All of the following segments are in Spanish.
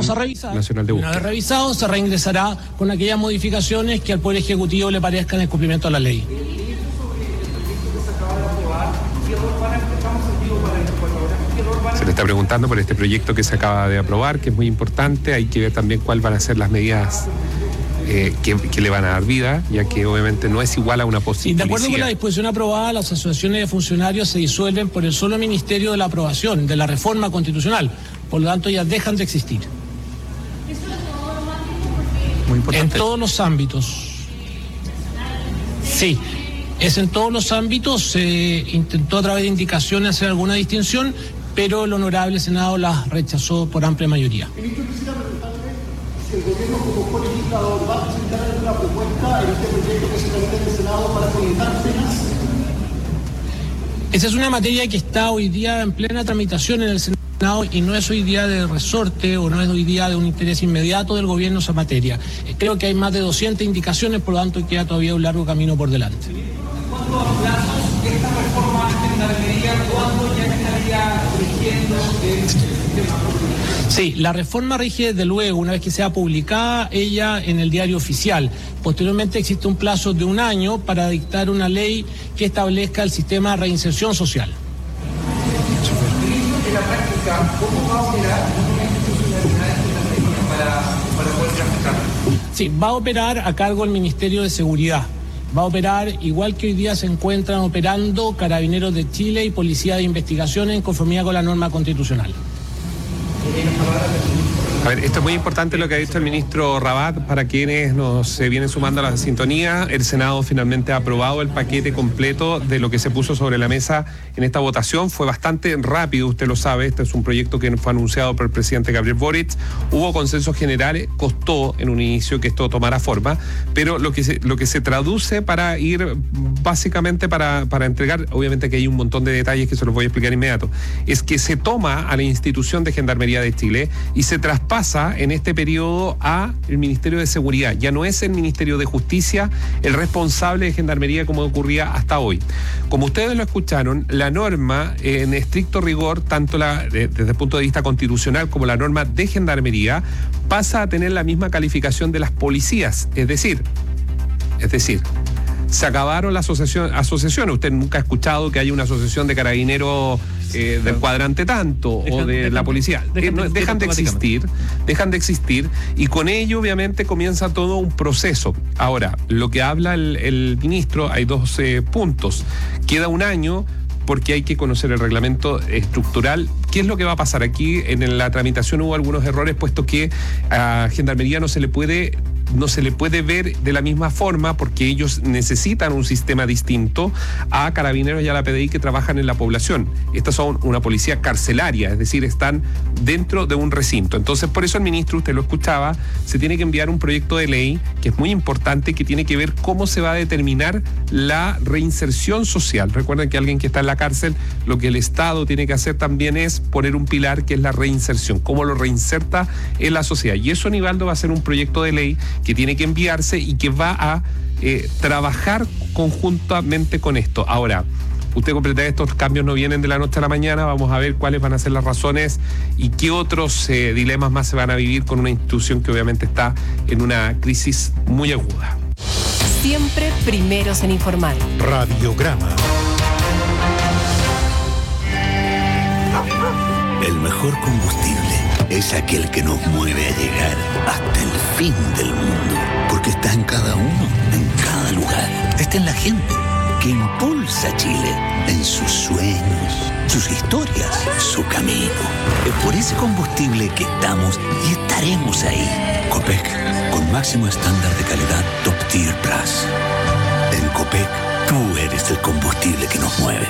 vamos a revisar. Nacional de Búsqueda. Una vez revisado, se reingresará con aquellas modificaciones que al Poder Ejecutivo le parezcan en cumplimiento de la ley. Se le está preguntando por este proyecto que se acaba de aprobar, que es muy importante. Hay que ver también cuáles van a ser las medidas que le van a dar vida, ya que obviamente no es igual a una posibilidad. De acuerdo con la disposición aprobada, las asociaciones de funcionarios se disuelven por el solo ministerio de la aprobación, de la reforma constitucional. Por lo tanto, ya dejan de existir. Muy importante. En todos los ámbitos. Sí, es en todos los ámbitos. Se intentó a través de indicaciones hacer alguna distinción, pero el honorable Senado las rechazó por amplia mayoría. Ministro, quisiera preguntarle si el gobierno como colegislador va a presentar alguna propuesta en este proyecto que se tramita en el Senado para conectar penas. Esa es una materia que está hoy día en plena tramitación en el Senado y no es hoy día de resorte o no es hoy día de un interés inmediato del gobierno esa materia. Creo que hay más de 200 indicaciones, por lo tanto queda todavía un largo camino por delante. ¿Cuánto a plazos esta reforma de Gendarmería, cuándo ya estaría rigiendo el sistema? Sí, la reforma rige desde luego una vez que sea publicada ella en el diario oficial. Posteriormente existe un plazo de 1 año para dictar una ley que establezca el sistema de reinserción social. En la práctica, ¿cómo va a operar una institucionalidad de Gendarmería para poder trabajar? Sí, va a operar a cargo del Ministerio de Seguridad. Va a operar igual que hoy día se encuentran operando Carabineros de Chile y Policía de Investigación en conformidad con la norma constitucional. A ver, esto es muy importante lo que ha dicho el ministro Rabat. Para quienes nos vienen sumando a la sintonía, el Senado finalmente ha aprobado el paquete completo de lo que se puso sobre la mesa en esta votación. Fue bastante rápido, usted lo sabe. Este es un proyecto que fue anunciado por el presidente Gabriel Boric. Hubo consensos generales, costó en un inicio que esto tomara forma, pero lo que se traduce para ir básicamente para entregar, obviamente que hay un montón de detalles que se los voy a explicar inmediato, es que se toma a la institución de Gendarmería de Chile y se traspasa en este periodo a el Ministerio de Seguridad. Ya no es el Ministerio de Justicia el responsable de Gendarmería como ocurría hasta hoy. Como ustedes lo escucharon, la norma en estricto rigor, tanto desde el punto de vista constitucional como la norma de Gendarmería, pasa a tener la misma calificación de las policías. Es decir, se acabaron las asociaciones. Usted nunca ha escuchado que haya una asociación de carabineros del cuadrante tanto o de la policía. Dejan de existir y con ello obviamente comienza todo un proceso. Ahora, lo que habla el ministro, hay 2 puntos. Queda 1 año porque hay que conocer el reglamento estructural. ¿Qué es lo que va a pasar? Aquí en la tramitación hubo algunos errores, puesto que a Gendarmería no se le puede ver de la misma forma porque ellos necesitan un sistema distinto a Carabineros y a la PDI que trabajan en la población. Estas son una policía carcelaria, es decir, están dentro de un recinto. Entonces, por eso el ministro, usted lo escuchaba, se tiene que enviar un proyecto de ley que es muy importante, que tiene que ver cómo se va a determinar la reinserción social. Recuerden que alguien que está en la cárcel, lo que el Estado tiene que hacer también es poner un pilar que es la reinserción, cómo lo reinserta en la sociedad. Y eso, Nivaldo, va a ser un proyecto de ley que tiene que enviarse y que va a trabajar conjuntamente con esto. Ahora, usted comprende, estos cambios no vienen de la noche a la mañana. Vamos a ver cuáles van a ser las razones y qué otros dilemas más se van a vivir con una institución que obviamente está en una crisis muy aguda. Siempre primeros en informar. Radiograma. El mejor combustible es aquel que nos mueve a llegar hasta el fin del mundo, porque está en cada uno, en cada lugar. Está en la gente que impulsa a Chile, en sus sueños, sus historias, su camino. Es por ese combustible que estamos y estaremos ahí. Copec, con máximo estándar de calidad Top Tier Plus. En Copec, tú eres el combustible que nos mueve.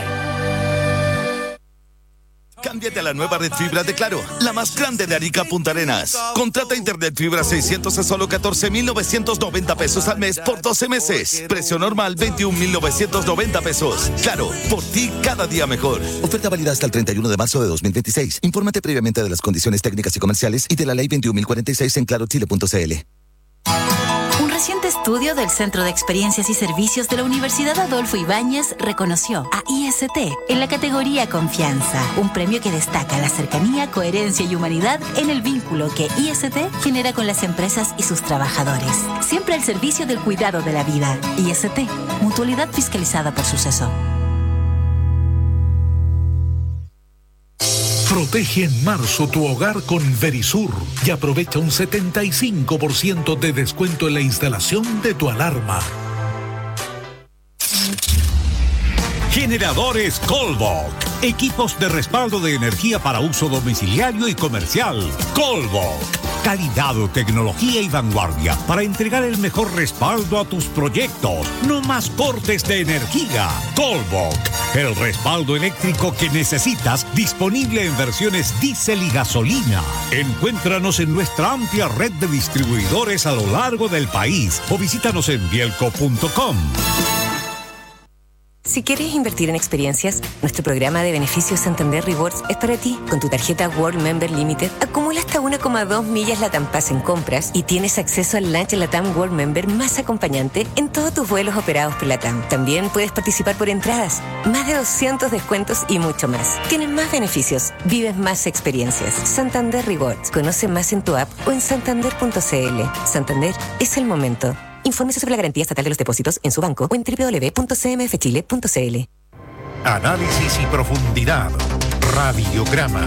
Cámbiate a la nueva red fibra de Claro, la más grande de Arica Punta Arenas. Contrata internet fibra 600 a solo 14,990 pesos al mes por 12 meses. Precio normal 21,990 pesos. Claro, por ti cada día mejor. Oferta válida hasta el 31 de marzo de 2026. Infórmate previamente de las condiciones técnicas y comerciales y de la ley 21.046 en clarochile.cl. Un reciente estudio del Centro de Experiencias y Servicios de la Universidad Adolfo Ibáñez reconoció a IST en la categoría Confianza, un premio que destaca la cercanía, coherencia y humanidad en el vínculo que IST genera con las empresas y sus trabajadores. Siempre al servicio del cuidado de la vida. IST, mutualidad fiscalizada por Suceso. Protege en marzo tu hogar con Verisur y aprovecha un 75% de descuento en la instalación de tu alarma. Generadores Colbok. Equipos de respaldo de energía para uso domiciliario y comercial. Colbok. Calidad, tecnología y vanguardia para entregar el mejor respaldo a tus proyectos. No más cortes de energía. Colbok. El respaldo eléctrico que necesitas, disponible en versiones diésel y gasolina. Encuéntranos en nuestra amplia red de distribuidores a lo largo del país o visítanos en bielco.com. Si quieres invertir en experiencias, nuestro programa de beneficios Santander Rewards es para ti. Con tu tarjeta World Member Limited, acumula hasta 1,2 millas LATAM Pass en compras y tienes acceso al lunch LATAM World Member más acompañante en todos tus vuelos operados por LATAM. También puedes participar por entradas, más de 200 descuentos y mucho más. Tienes más beneficios, vives más experiencias. Santander Rewards. Conoce más en tu app o en santander.cl. Santander es el momento. Infórmese sobre la garantía estatal de los depósitos en su banco o en www.cmfchile.cl. Análisis y profundidad. Radiograma.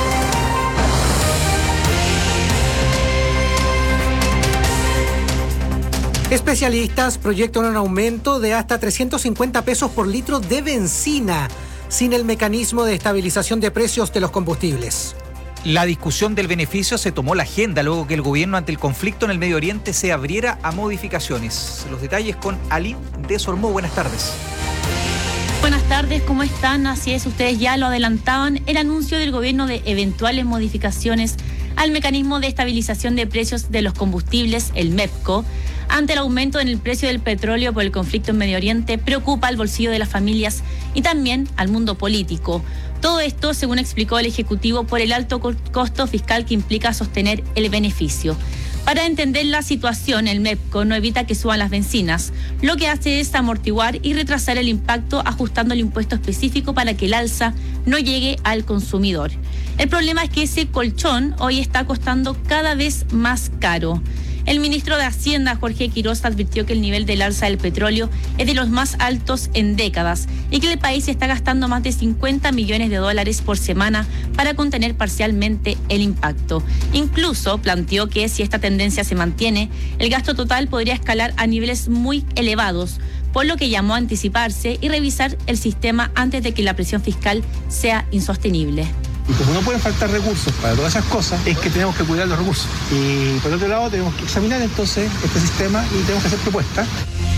Especialistas proyectan un aumento de hasta 350 pesos por litro de benzina, sin el mecanismo de estabilización de precios de los combustibles. La discusión del beneficio se tomó la agenda luego que el gobierno ante el conflicto en el Medio Oriente se abriera a modificaciones. Los detalles con Aline de Sormó. Buenas tardes. Buenas tardes, ¿cómo están? Así es, ustedes ya lo adelantaban, el anuncio del gobierno de eventuales modificaciones al mecanismo de estabilización de precios de los combustibles, el MEPCO, ante el aumento en el precio del petróleo por el conflicto en Medio Oriente, preocupa al bolsillo de las familias y también al mundo político. Todo esto, según explicó el Ejecutivo, por el alto costo fiscal que implica sostener el beneficio. Para entender la situación, el MEPCO no evita que suban las bencinas. Lo que hace es amortiguar y retrasar el impacto ajustando el impuesto específico para que el alza no llegue al consumidor. El problema es que ese colchón hoy está costando cada vez más caro. El ministro de Hacienda, Jorge Quiroz, advirtió que el nivel del alza del petróleo es de los más altos en décadas y que el país está gastando más de 50 millones de dólares por semana para contener parcialmente el impacto. Incluso planteó que si esta tendencia se mantiene, el gasto total podría escalar a niveles muy elevados, por lo que llamó a anticiparse y revisar el sistema antes de que la presión fiscal sea insostenible. Y como no pueden faltar recursos para todas esas cosas, es que tenemos que cuidar los recursos. Y por otro lado, tenemos que examinar entonces este sistema y tenemos que hacer propuestas.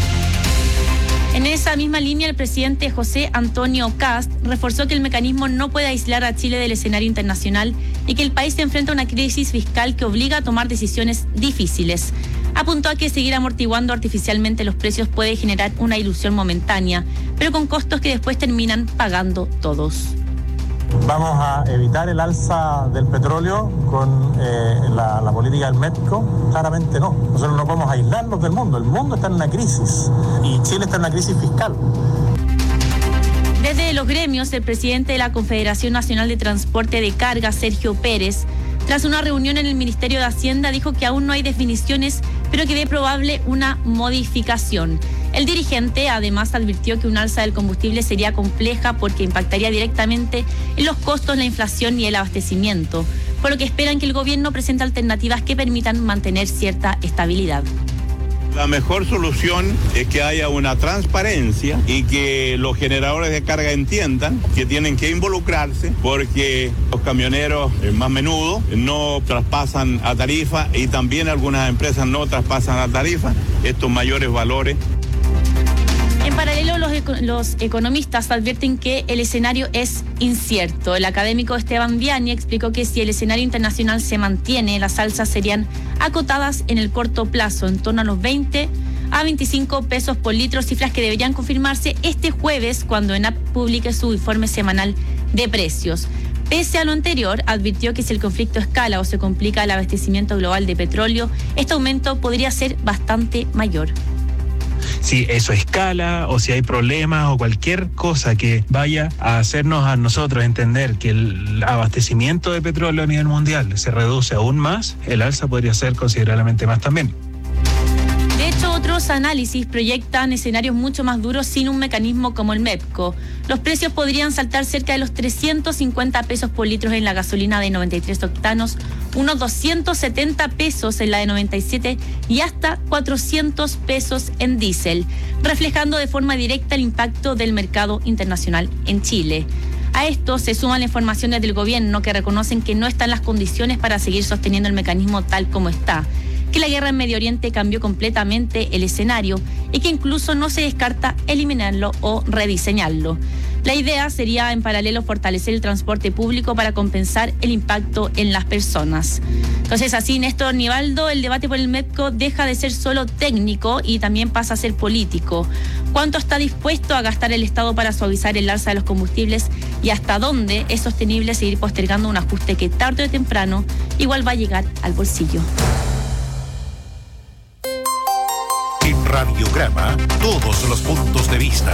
En esa misma línea, el presidente José Antonio Kast reforzó que el mecanismo no puede aislar a Chile del escenario internacional y que el país se enfrenta a una crisis fiscal que obliga a tomar decisiones difíciles. Apuntó a que seguir amortiguando artificialmente los precios puede generar una ilusión momentánea, pero con costos que después terminan pagando todos. Vamos a evitar el alza del petróleo con la política del MEPCO. Claramente no. Nosotros no podemos aislarnos del mundo. El mundo está en una crisis y Chile está en una crisis fiscal. Desde los gremios, el presidente de la Confederación Nacional de Transporte de Carga, Sergio Pérez, tras una reunión en el Ministerio de Hacienda, dijo que aún no hay definiciones, pero que ve probable una modificación. El dirigente además advirtió que un alza del combustible sería compleja porque impactaría directamente en los costos, la inflación y el abastecimiento, por lo que esperan que el gobierno presente alternativas que permitan mantener cierta estabilidad. La mejor solución es que haya una transparencia y que los generadores de carga entiendan que tienen que involucrarse porque los camioneros más menudo no traspasan a tarifa y también algunas empresas no traspasan a tarifa estos mayores valores. En paralelo, los economistas advierten que el escenario es incierto. El académico Esteban Viani explicó que si el escenario internacional se mantiene, las alzas serían acotadas en el corto plazo, en torno a los 20 a 25 pesos por litro, cifras que deberían confirmarse este jueves cuando ENAP publique su informe semanal de precios. Pese a lo anterior, advirtió que si el conflicto escala o se complica el abastecimiento global de petróleo, este aumento podría ser bastante mayor. si eso escala o si hay problemas o cualquier cosa que vaya a hacernos a nosotros entender que el abastecimiento de petróleo a nivel mundial se reduce aún más, el alza podría ser considerablemente más también. De hecho, otros análisis proyectan escenarios mucho más duros sin un mecanismo como el MEPCO. Los precios podrían saltar cerca de los 350 pesos por litro en la gasolina de 93 octanos, unos 270 pesos en la de 97 y hasta 400 pesos en diésel, reflejando de forma directa el impacto del mercado internacional en Chile. A esto se suman las informaciones del gobierno que reconocen que no están las condiciones para seguir sosteniendo el mecanismo tal como está, que la guerra en Medio Oriente cambió completamente el escenario y que incluso no se descarta eliminarlo o rediseñarlo. La idea sería en paralelo fortalecer el transporte público para compensar el impacto en las personas. Entonces así, Néstor Nivaldo, el debate por el MEPCO deja de ser solo técnico y también pasa a ser político. ¿Cuánto está dispuesto a gastar el Estado para suavizar el alza de los combustibles y hasta dónde es sostenible seguir postergando un ajuste que tarde o temprano igual va a llegar al bolsillo? En Radiograma, todos los puntos de vista.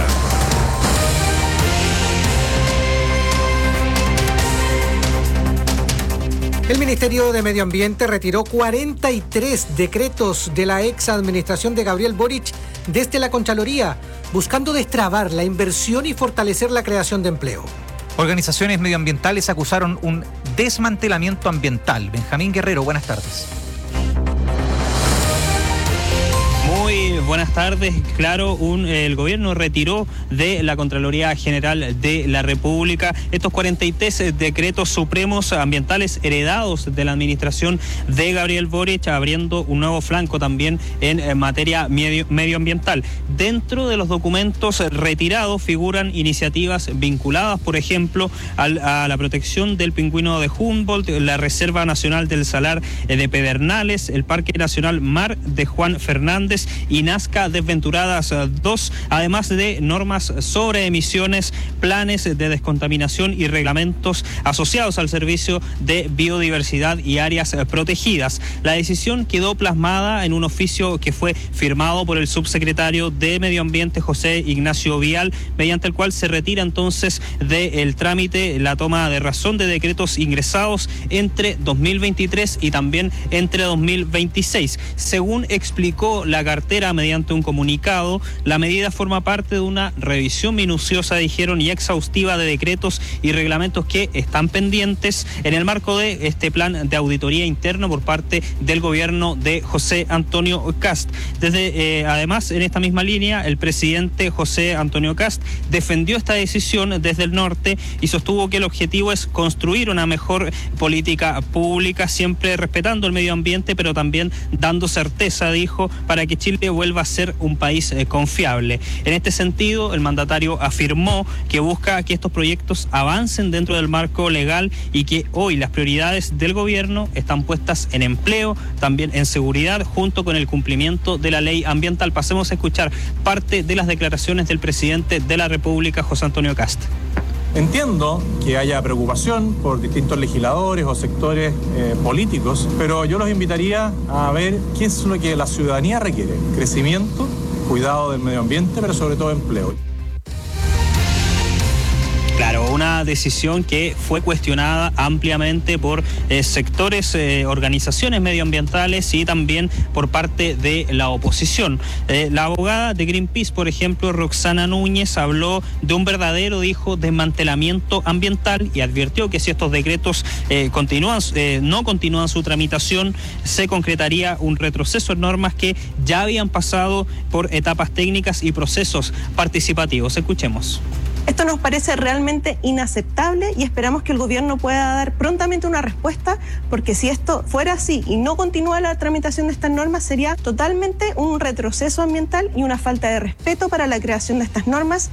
El Ministerio de Medio Ambiente retiró 43 decretos de la ex administración de Gabriel Boric desde la Contraloría, buscando destrabar la inversión y fortalecer la creación de empleo. Organizaciones medioambientales acusaron un desmantelamiento ambiental. Benjamín Guerrero, buenas tardes. Muy buenas tardes. Claro, el gobierno retiró de la Contraloría General de la República estos 43 decretos supremos ambientales heredados de la administración de Gabriel Boric, abriendo un nuevo flanco también en materia medioambiental. Dentro de los documentos retirados figuran iniciativas vinculadas, por ejemplo, a la protección del pingüino de Humboldt, la Reserva Nacional del Salar de Pedernales, el Parque Nacional Mar de Juan Fernández y Nazca Desventuradas 2, además de normas sobre emisiones, planes de descontaminación y reglamentos asociados al servicio de biodiversidad y áreas protegidas. La decisión quedó plasmada en un oficio que fue firmado por el subsecretario de Medio Ambiente, José Ignacio Vial, mediante el cual se retira entonces del trámite la toma de razón de decretos ingresados entre 2023 y también entre 2026. Según explicó la cartera mediante un comunicado, la medida forma parte de una revisión minuciosa, dijeron, y exhaustiva de decretos y reglamentos que están pendientes en el marco de este plan de auditoría interna por parte del gobierno de José Antonio Kast. Además, en esta misma línea, el presidente José Antonio Kast defendió esta decisión desde el norte y sostuvo que el objetivo es construir una mejor política pública, siempre respetando el medio ambiente, pero también dando certeza, dijo, para que Chile vuelva a ser un país confiable. En este sentido, el mandatario afirmó que busca que estos proyectos avancen dentro del marco legal y que hoy las prioridades del gobierno están puestas en empleo, también en seguridad, junto con el cumplimiento de la ley ambiental. Pasemos a escuchar parte de las declaraciones del presidente de la República, José Antonio Kast. Entiendo que haya preocupación por distintos legisladores o sectores políticos, pero yo los invitaría a ver qué es lo que la ciudadanía requiere: crecimiento, cuidado del medio ambiente, pero sobre todo empleo. Claro, una decisión que fue cuestionada ampliamente por sectores, organizaciones medioambientales y también por parte de la oposición. La abogada de Greenpeace, por ejemplo, Roxana Núñez, habló de un verdadero, dijo, desmantelamiento ambiental y advirtió que si estos decretos no continúan su tramitación, se concretaría un retroceso en normas que ya habían pasado por etapas técnicas y procesos participativos. Escuchemos. Esto nos parece realmente inaceptable y esperamos que el gobierno pueda dar prontamente una respuesta, porque si esto fuera así y no continúa la tramitación de estas normas, sería totalmente un retroceso ambiental y una falta de respeto para la creación de estas normas.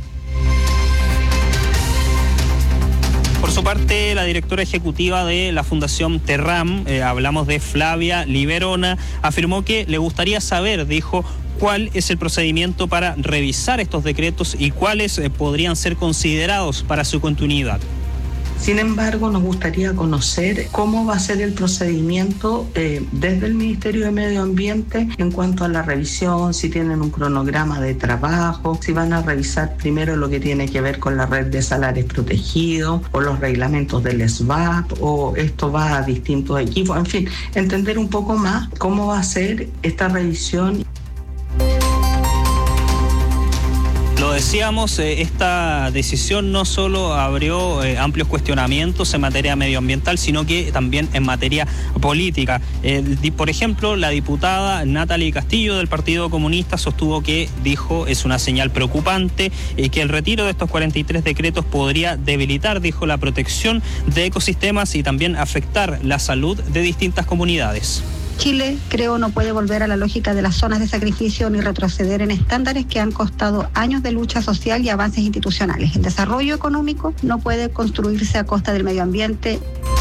Por su parte, la directora ejecutiva de la Fundación Terram, hablamos de Flavia Liberona, afirmó que le gustaría saber, dijo, cuál es el procedimiento para revisar estos decretos y cuáles podrían ser considerados para su continuidad. Sin embargo, nos gustaría conocer cómo va a ser el procedimiento desde el Ministerio de Medio Ambiente en cuanto a la revisión, si tienen un cronograma de trabajo, si van a revisar primero lo que tiene que ver con la red de salares protegidos o los reglamentos del SBAP, o esto va a distintos equipos, en fin, entender un poco más cómo va a ser esta revisión. Lo decíamos, esta decisión no solo abrió amplios cuestionamientos en materia medioambiental, sino que también en materia política. Por ejemplo, la diputada Natalie Castillo del Partido Comunista sostuvo que, dijo, es una señal preocupante que el retiro de estos 43 decretos podría debilitar, dijo, la protección de ecosistemas y también afectar la salud de distintas comunidades. Chile, creo, no puede volver a la lógica de las zonas de sacrificio ni retroceder en estándares que han costado años de lucha social y avances institucionales. El desarrollo económico no puede construirse a costa del medio ambiente.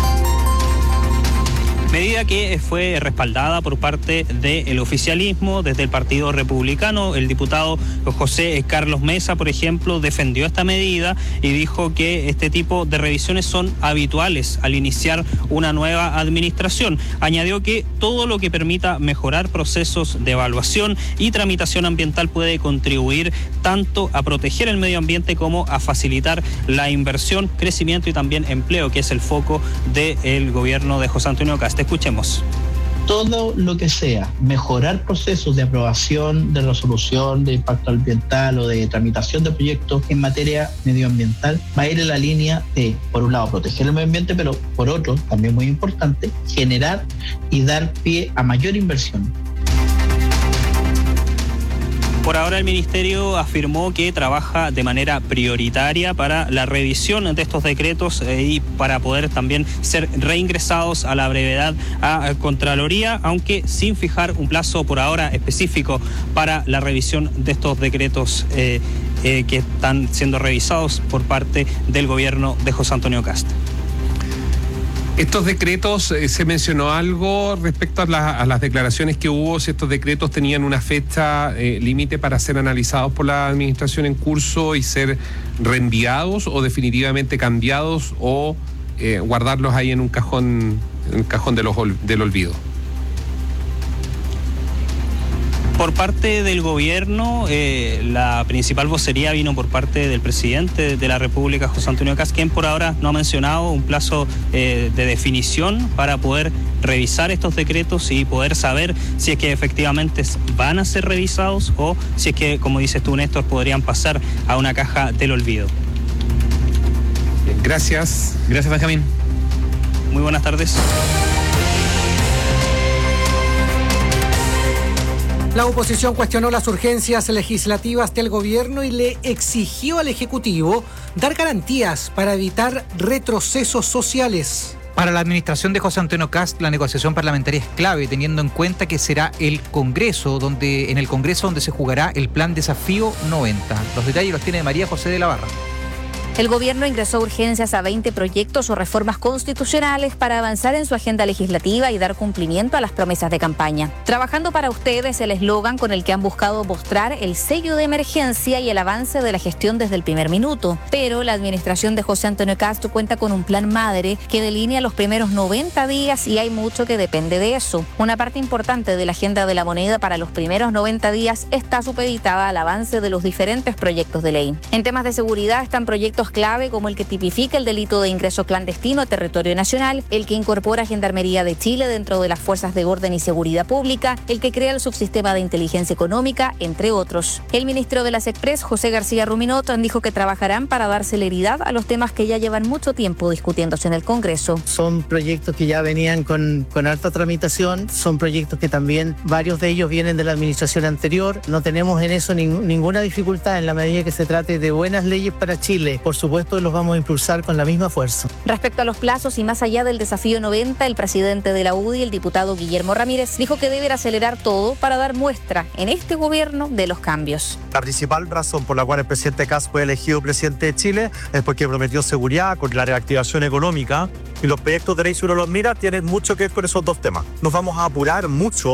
Medida que fue respaldada por parte del oficialismo, desde el Partido Republicano. El diputado José Carlos Mesa, por ejemplo, defendió esta medida y dijo que este tipo de revisiones son habituales al iniciar una nueva administración. Añadió que todo lo que permita mejorar procesos de evaluación y tramitación ambiental puede contribuir tanto a proteger el medio ambiente como a facilitar la inversión, crecimiento y también empleo, que es el foco del gobierno de José Antonio Kast. Escuchemos. Todo lo que sea mejorar procesos de aprobación, de resolución, de impacto ambiental o de tramitación de proyectos en materia medioambiental va a ir en la línea de, por un lado, proteger el medio ambiente, pero por otro, también muy importante, generar y dar pie a mayor inversión. Por ahora el Ministerio afirmó que trabaja de manera prioritaria para la revisión de estos decretos y para poder también ser reingresados a la brevedad a Contraloría, aunque sin fijar un plazo por ahora específico para la revisión de estos decretos que están siendo revisados por parte del gobierno de José Antonio Kast. Estos decretos, ¿se mencionó algo respecto a las declaraciones que hubo? Si estos decretos tenían una fecha límite para ser analizados por la administración en curso y ser reenviados, o definitivamente cambiados, o guardarlos ahí en un cajón del olvido. Por parte del gobierno, la principal vocería vino por parte del presidente de la República, José Antonio Kast, quien por ahora no ha mencionado un plazo de definición para poder revisar estos decretos y poder saber si es que efectivamente van a ser revisados o si es que, como dices tú, Néstor, podrían pasar a una caja del olvido. Bien, gracias. Gracias, Benjamín. Muy buenas tardes. La oposición cuestionó las urgencias legislativas del gobierno y le exigió al Ejecutivo dar garantías para evitar retrocesos sociales. Para la administración de José Antonio Kast, la negociación parlamentaria es clave, teniendo en cuenta que será en el Congreso donde se jugará el Plan Desafío 90. Los detalles los tiene María José de la Barra. El gobierno ingresó urgencias a 20 proyectos o reformas constitucionales para avanzar en su agenda legislativa y dar cumplimiento a las promesas de campaña. Trabajando para ustedes, el eslogan con el que han buscado mostrar el sello de emergencia y el avance de la gestión desde el primer minuto. Pero la administración de José Antonio Kast cuenta con un plan madre que delinea los primeros 90 días y hay mucho que depende de eso. Una parte importante de la agenda de la moneda para los primeros 90 días está supeditada al avance de los diferentes proyectos de ley. En temas de seguridad están proyectos clave como el que tipifica el delito de ingreso clandestino a territorio nacional, el que incorpora Gendarmería de Chile dentro de las fuerzas de orden y seguridad pública, el que crea el subsistema de inteligencia económica, entre otros. El ministro de las Express, José García Ruminot, dijo que trabajarán para dar celeridad a los temas que ya llevan mucho tiempo discutiéndose en el Congreso. Son proyectos que ya venían con alta tramitación, son proyectos que también varios de ellos vienen de la administración anterior. No tenemos en eso ninguna dificultad en la medida que se trate de buenas leyes para Chile. Por supuesto, los vamos a impulsar con la misma fuerza. Respecto a los plazos y más allá del desafío 90, el presidente de la UDI, el diputado Guillermo Ramírez, dijo que deben acelerar todo para dar muestra en este gobierno de los cambios. La principal razón por la cual el presidente Kast fue elegido presidente de Chile es porque prometió seguridad con la reactivación económica, y los proyectos de ley, si uno los mira, tienen mucho que ver con esos dos temas. Nos vamos a apurar mucho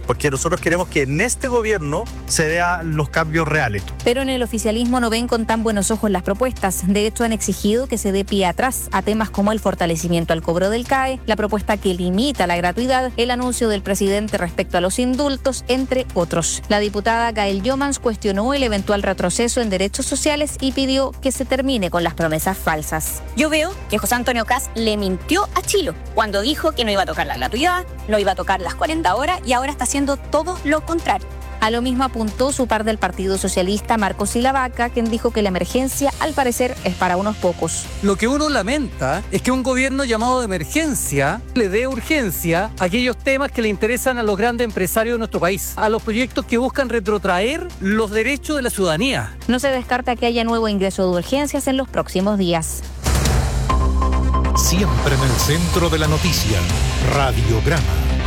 porque nosotros queremos que en este gobierno se vean los cambios reales. Pero en el oficialismo no ven con tan buenos ojos las propuestas. De hecho, han exigido que se dé pie atrás a temas como el fortalecimiento al cobro del CAE, la propuesta que limita la gratuidad, el anuncio del presidente respecto a los indultos, entre otros. La diputada Gael Jomans cuestionó el eventual retroceso en derechos sociales y pidió que se termine con las promesas falsas. Yo veo que José Antonio Kast le mintió a Chilo cuando dijo que no iba a tocar la gratuidad, no iba a tocar las 40 horas y ahora está haciendo todo lo contrario. A lo mismo apuntó su par del Partido Socialista, Marcos Silavaca, quien dijo que la emergencia, al parecer, es para unos pocos. Lo que uno lamenta es que un gobierno llamado de emergencia le dé urgencia a aquellos temas que le interesan a los grandes empresarios de nuestro país, a los proyectos que buscan retrotraer los derechos de la ciudadanía. No se descarta que haya nuevo ingreso de urgencias en los próximos días. Siempre en el centro de la noticia, Radiograma.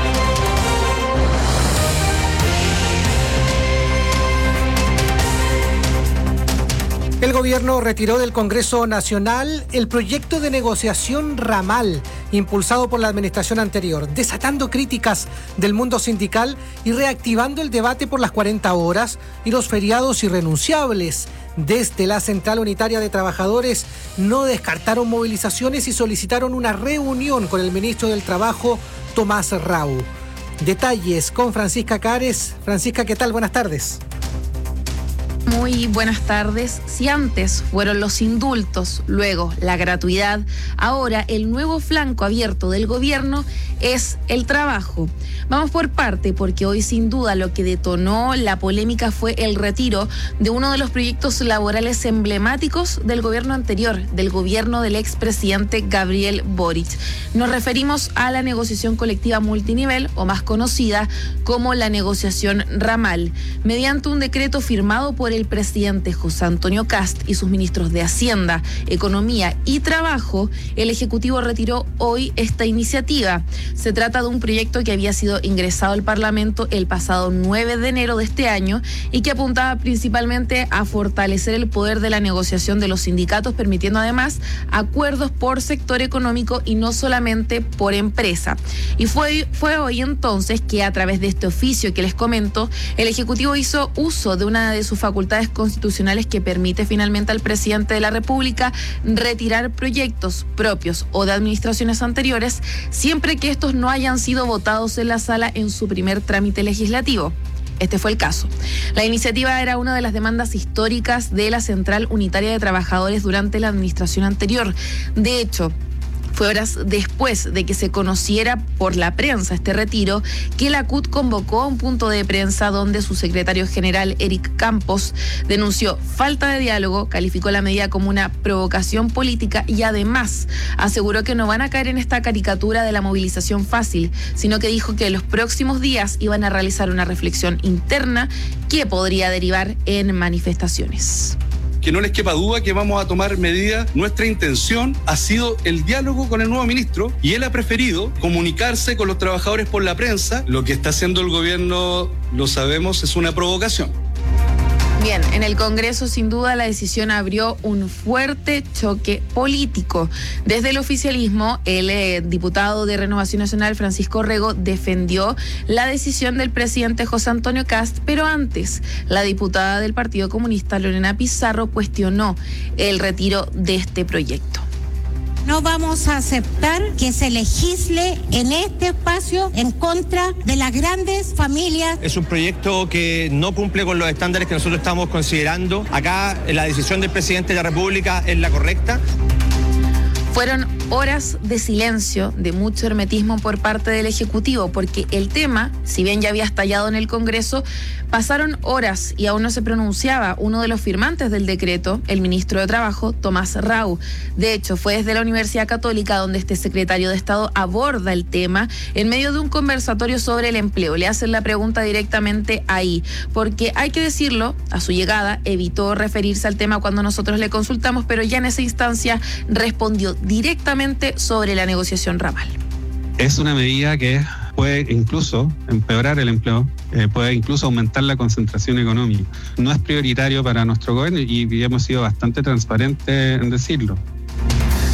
El gobierno retiró del Congreso Nacional el proyecto de negociación ramal impulsado por la administración anterior, desatando críticas del mundo sindical y reactivando el debate por las 40 horas y los feriados irrenunciables. Desde la Central Unitaria de Trabajadores no descartaron movilizaciones y solicitaron una reunión con el ministro del Trabajo, Tomás Rau. Detalles con Francisca Cares. Francisca, ¿qué tal? Buenas tardes. Muy buenas tardes. Si antes fueron los indultos, luego la gratuidad, ahora el nuevo flanco abierto del gobierno es el trabajo. Vamos por parte, porque hoy sin duda lo que detonó la polémica fue el retiro de uno de los proyectos laborales emblemáticos del gobierno anterior, del gobierno del expresidente Gabriel Boric. Nos referimos a la negociación colectiva multinivel, o más conocida como la negociación ramal. Mediante un decreto firmado por el presidente José Antonio Kast y sus ministros de Hacienda, Economía y Trabajo, el Ejecutivo retiró hoy esta iniciativa. Se trata de un proyecto que había sido ingresado al Parlamento el pasado 9 de enero de este año y que apuntaba principalmente a fortalecer el poder de la negociación de los sindicatos, permitiendo además acuerdos por sector económico y no solamente por empresa. Y fue hoy entonces que, a través de este oficio que les comento, el Ejecutivo hizo uso de una de sus facultades constitucionales que permite finalmente al presidente de la República retirar proyectos propios o de administraciones anteriores, siempre que estos no hayan sido votados en la sala en su primer trámite legislativo. Este fue el caso. La iniciativa era una de las demandas históricas de la Central Unitaria de Trabajadores durante la administración anterior. De hecho, fue horas después de que se conociera por la prensa este retiro que la CUT convocó a un punto de prensa donde su secretario general, Eric Campos, denunció falta de diálogo, calificó la medida como una provocación política y además aseguró que no van a caer en esta caricatura de la movilización fácil, sino que dijo que en los próximos días iban a realizar una reflexión interna que podría derivar en manifestaciones. Que no les quepa duda que vamos a tomar medidas. Nuestra intención ha sido el diálogo con el nuevo ministro y él ha preferido comunicarse con los trabajadores por la prensa. Lo que está haciendo el gobierno, lo sabemos, es una provocación. Bien, en el Congreso sin duda la decisión abrió un fuerte choque político. Desde el oficialismo, el diputado de Renovación Nacional, Francisco Rego, defendió la decisión del presidente José Antonio Kast, pero antes la diputada del Partido Comunista, Lorena Pizarro, cuestionó el retiro de este proyecto. No vamos a aceptar que se legisle en este espacio en contra de las grandes familias. Es un proyecto que no cumple con los estándares que nosotros estamos considerando. Acá la decisión del presidente de la República es la correcta. Fueron horas de silencio, de mucho hermetismo por parte del Ejecutivo, porque el tema, si bien ya había estallado en el Congreso, pasaron horas y aún no se pronunciaba uno de los firmantes del decreto, el ministro de Trabajo, Tomás Rau. De hecho, fue desde la Universidad Católica donde este secretario de Estado aborda el tema en medio de un conversatorio sobre el empleo. Le hacen la pregunta directamente ahí, porque hay que decirlo, a su llegada evitó referirse al tema cuando nosotros le consultamos, pero ya en esa instancia respondió directamente sobre la negociación ramal. Es una medida que puede incluso empeorar el empleo, puede incluso aumentar la concentración económica. No es prioritario para nuestro gobierno y hemos sido bastante transparentes en decirlo.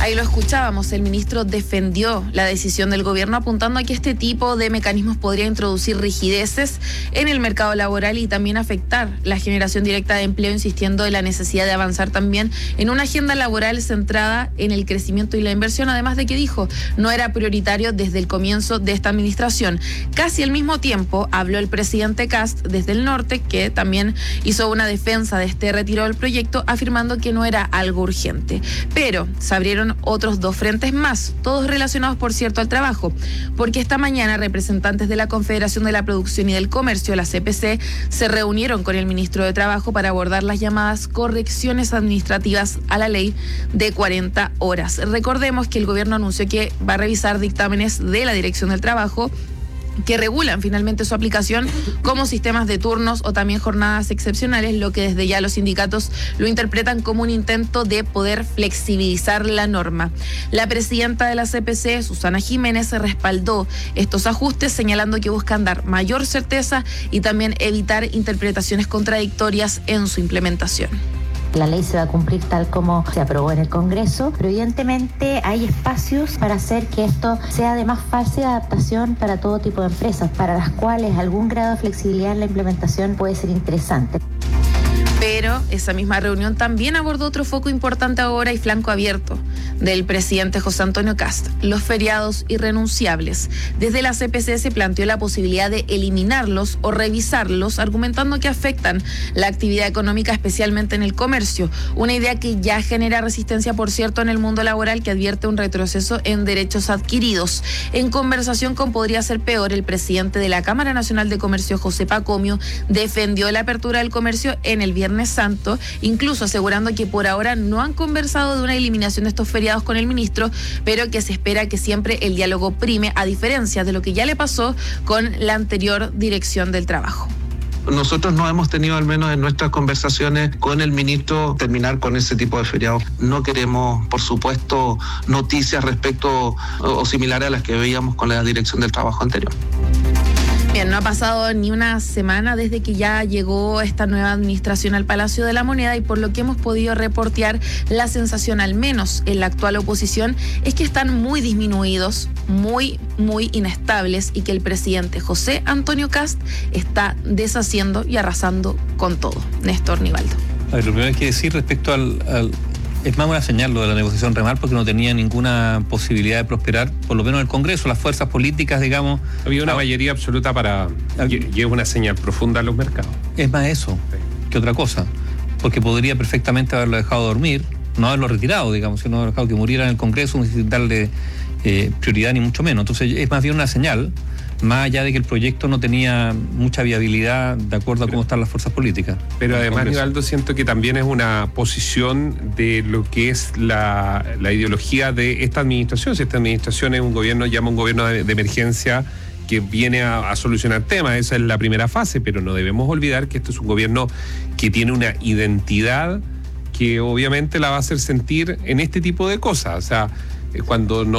Ahí lo escuchábamos, el ministro defendió la decisión del gobierno apuntando a que este tipo de mecanismos podría introducir rigideces en el mercado laboral y también afectar la generación directa de empleo, insistiendo en la necesidad de avanzar también en una agenda laboral centrada en el crecimiento y la inversión, además de que dijo no era prioritario desde el comienzo de esta administración. Casi al mismo tiempo habló el presidente Kast desde el norte, que también hizo una defensa de este retiro del proyecto, afirmando que no era algo urgente. Pero se abrieron otros 2 frentes más, todos relacionados, por cierto, al trabajo, porque esta mañana representantes de la Confederación de la Producción y del Comercio, la CPC, se reunieron con el ministro de Trabajo para abordar las llamadas correcciones administrativas a la ley de 40 horas. Recordemos que el gobierno anunció que va a revisar dictámenes de la Dirección del Trabajo que regulan finalmente su aplicación, como sistemas de turnos o también jornadas excepcionales, lo que desde ya los sindicatos lo interpretan como un intento de poder flexibilizar la norma. La presidenta de la CPC, Susana Jiménez, respaldó estos ajustes, señalando que buscan dar mayor certeza y también evitar interpretaciones contradictorias en su implementación. La ley se va a cumplir tal como se aprobó en el Congreso, pero evidentemente hay espacios para hacer que esto sea de más fácil adaptación para todo tipo de empresas, para las cuales algún grado de flexibilidad en la implementación puede ser interesante. Pero esa misma reunión también abordó otro foco importante ahora y flanco abierto del presidente José Antonio Kast: los feriados irrenunciables. Desde la CPC se planteó la posibilidad de eliminarlos o revisarlos, argumentando que afectan la actividad económica, especialmente en el comercio. Una idea que ya genera resistencia, por cierto, en el mundo laboral, que advierte un retroceso en derechos adquiridos. En conversación con Podría Ser Peor, el presidente de la Cámara Nacional de Comercio, José Pacomio, defendió la apertura del comercio en el Viernes Santo, incluso asegurando que por ahora no han conversado de una eliminación de estos feriados con el ministro, pero que se espera que siempre el diálogo prime, a diferencia de lo que ya le pasó con la anterior Dirección del Trabajo. Nosotros no hemos tenido, al menos en nuestras conversaciones con el ministro, terminar con ese tipo de feriados. No queremos, por supuesto, noticias respecto o similares a las que veíamos con la Dirección del Trabajo anterior. Bien, no ha pasado ni una semana desde que ya llegó esta nueva administración al Palacio de la Moneda, y por lo que hemos podido reportear, la sensación, al menos en la actual oposición, es que están muy disminuidos, muy inestables, y que el presidente José Antonio Kast está deshaciendo y arrasando con todo. Néstor Nivaldo. A ver, lo primero que hay que decir respecto es más una señal lo de la negociación remar, porque no tenía ninguna posibilidad de prosperar, por lo menos en el Congreso. Las fuerzas políticas, digamos... Había una mayoría absoluta y es una señal profunda en los mercados. Es más eso que otra cosa, porque podría perfectamente haberlo dejado dormir, no haberlo retirado, digamos, sino haberlo dejado que muriera en el Congreso sin darle prioridad ni mucho menos. Entonces es más bien una señal, más allá de que el proyecto no tenía mucha viabilidad de acuerdo a cómo están las fuerzas políticas. Pero además, Nivaldo, siento que también es una posición de lo que es la ideología de esta administración. Si esta administración es un gobierno, llama un gobierno de emergencia que viene a solucionar temas, esa es la primera fase, pero no debemos olvidar que este es un gobierno que tiene una identidad que obviamente la va a hacer sentir en este tipo de cosas. O sea, cuando no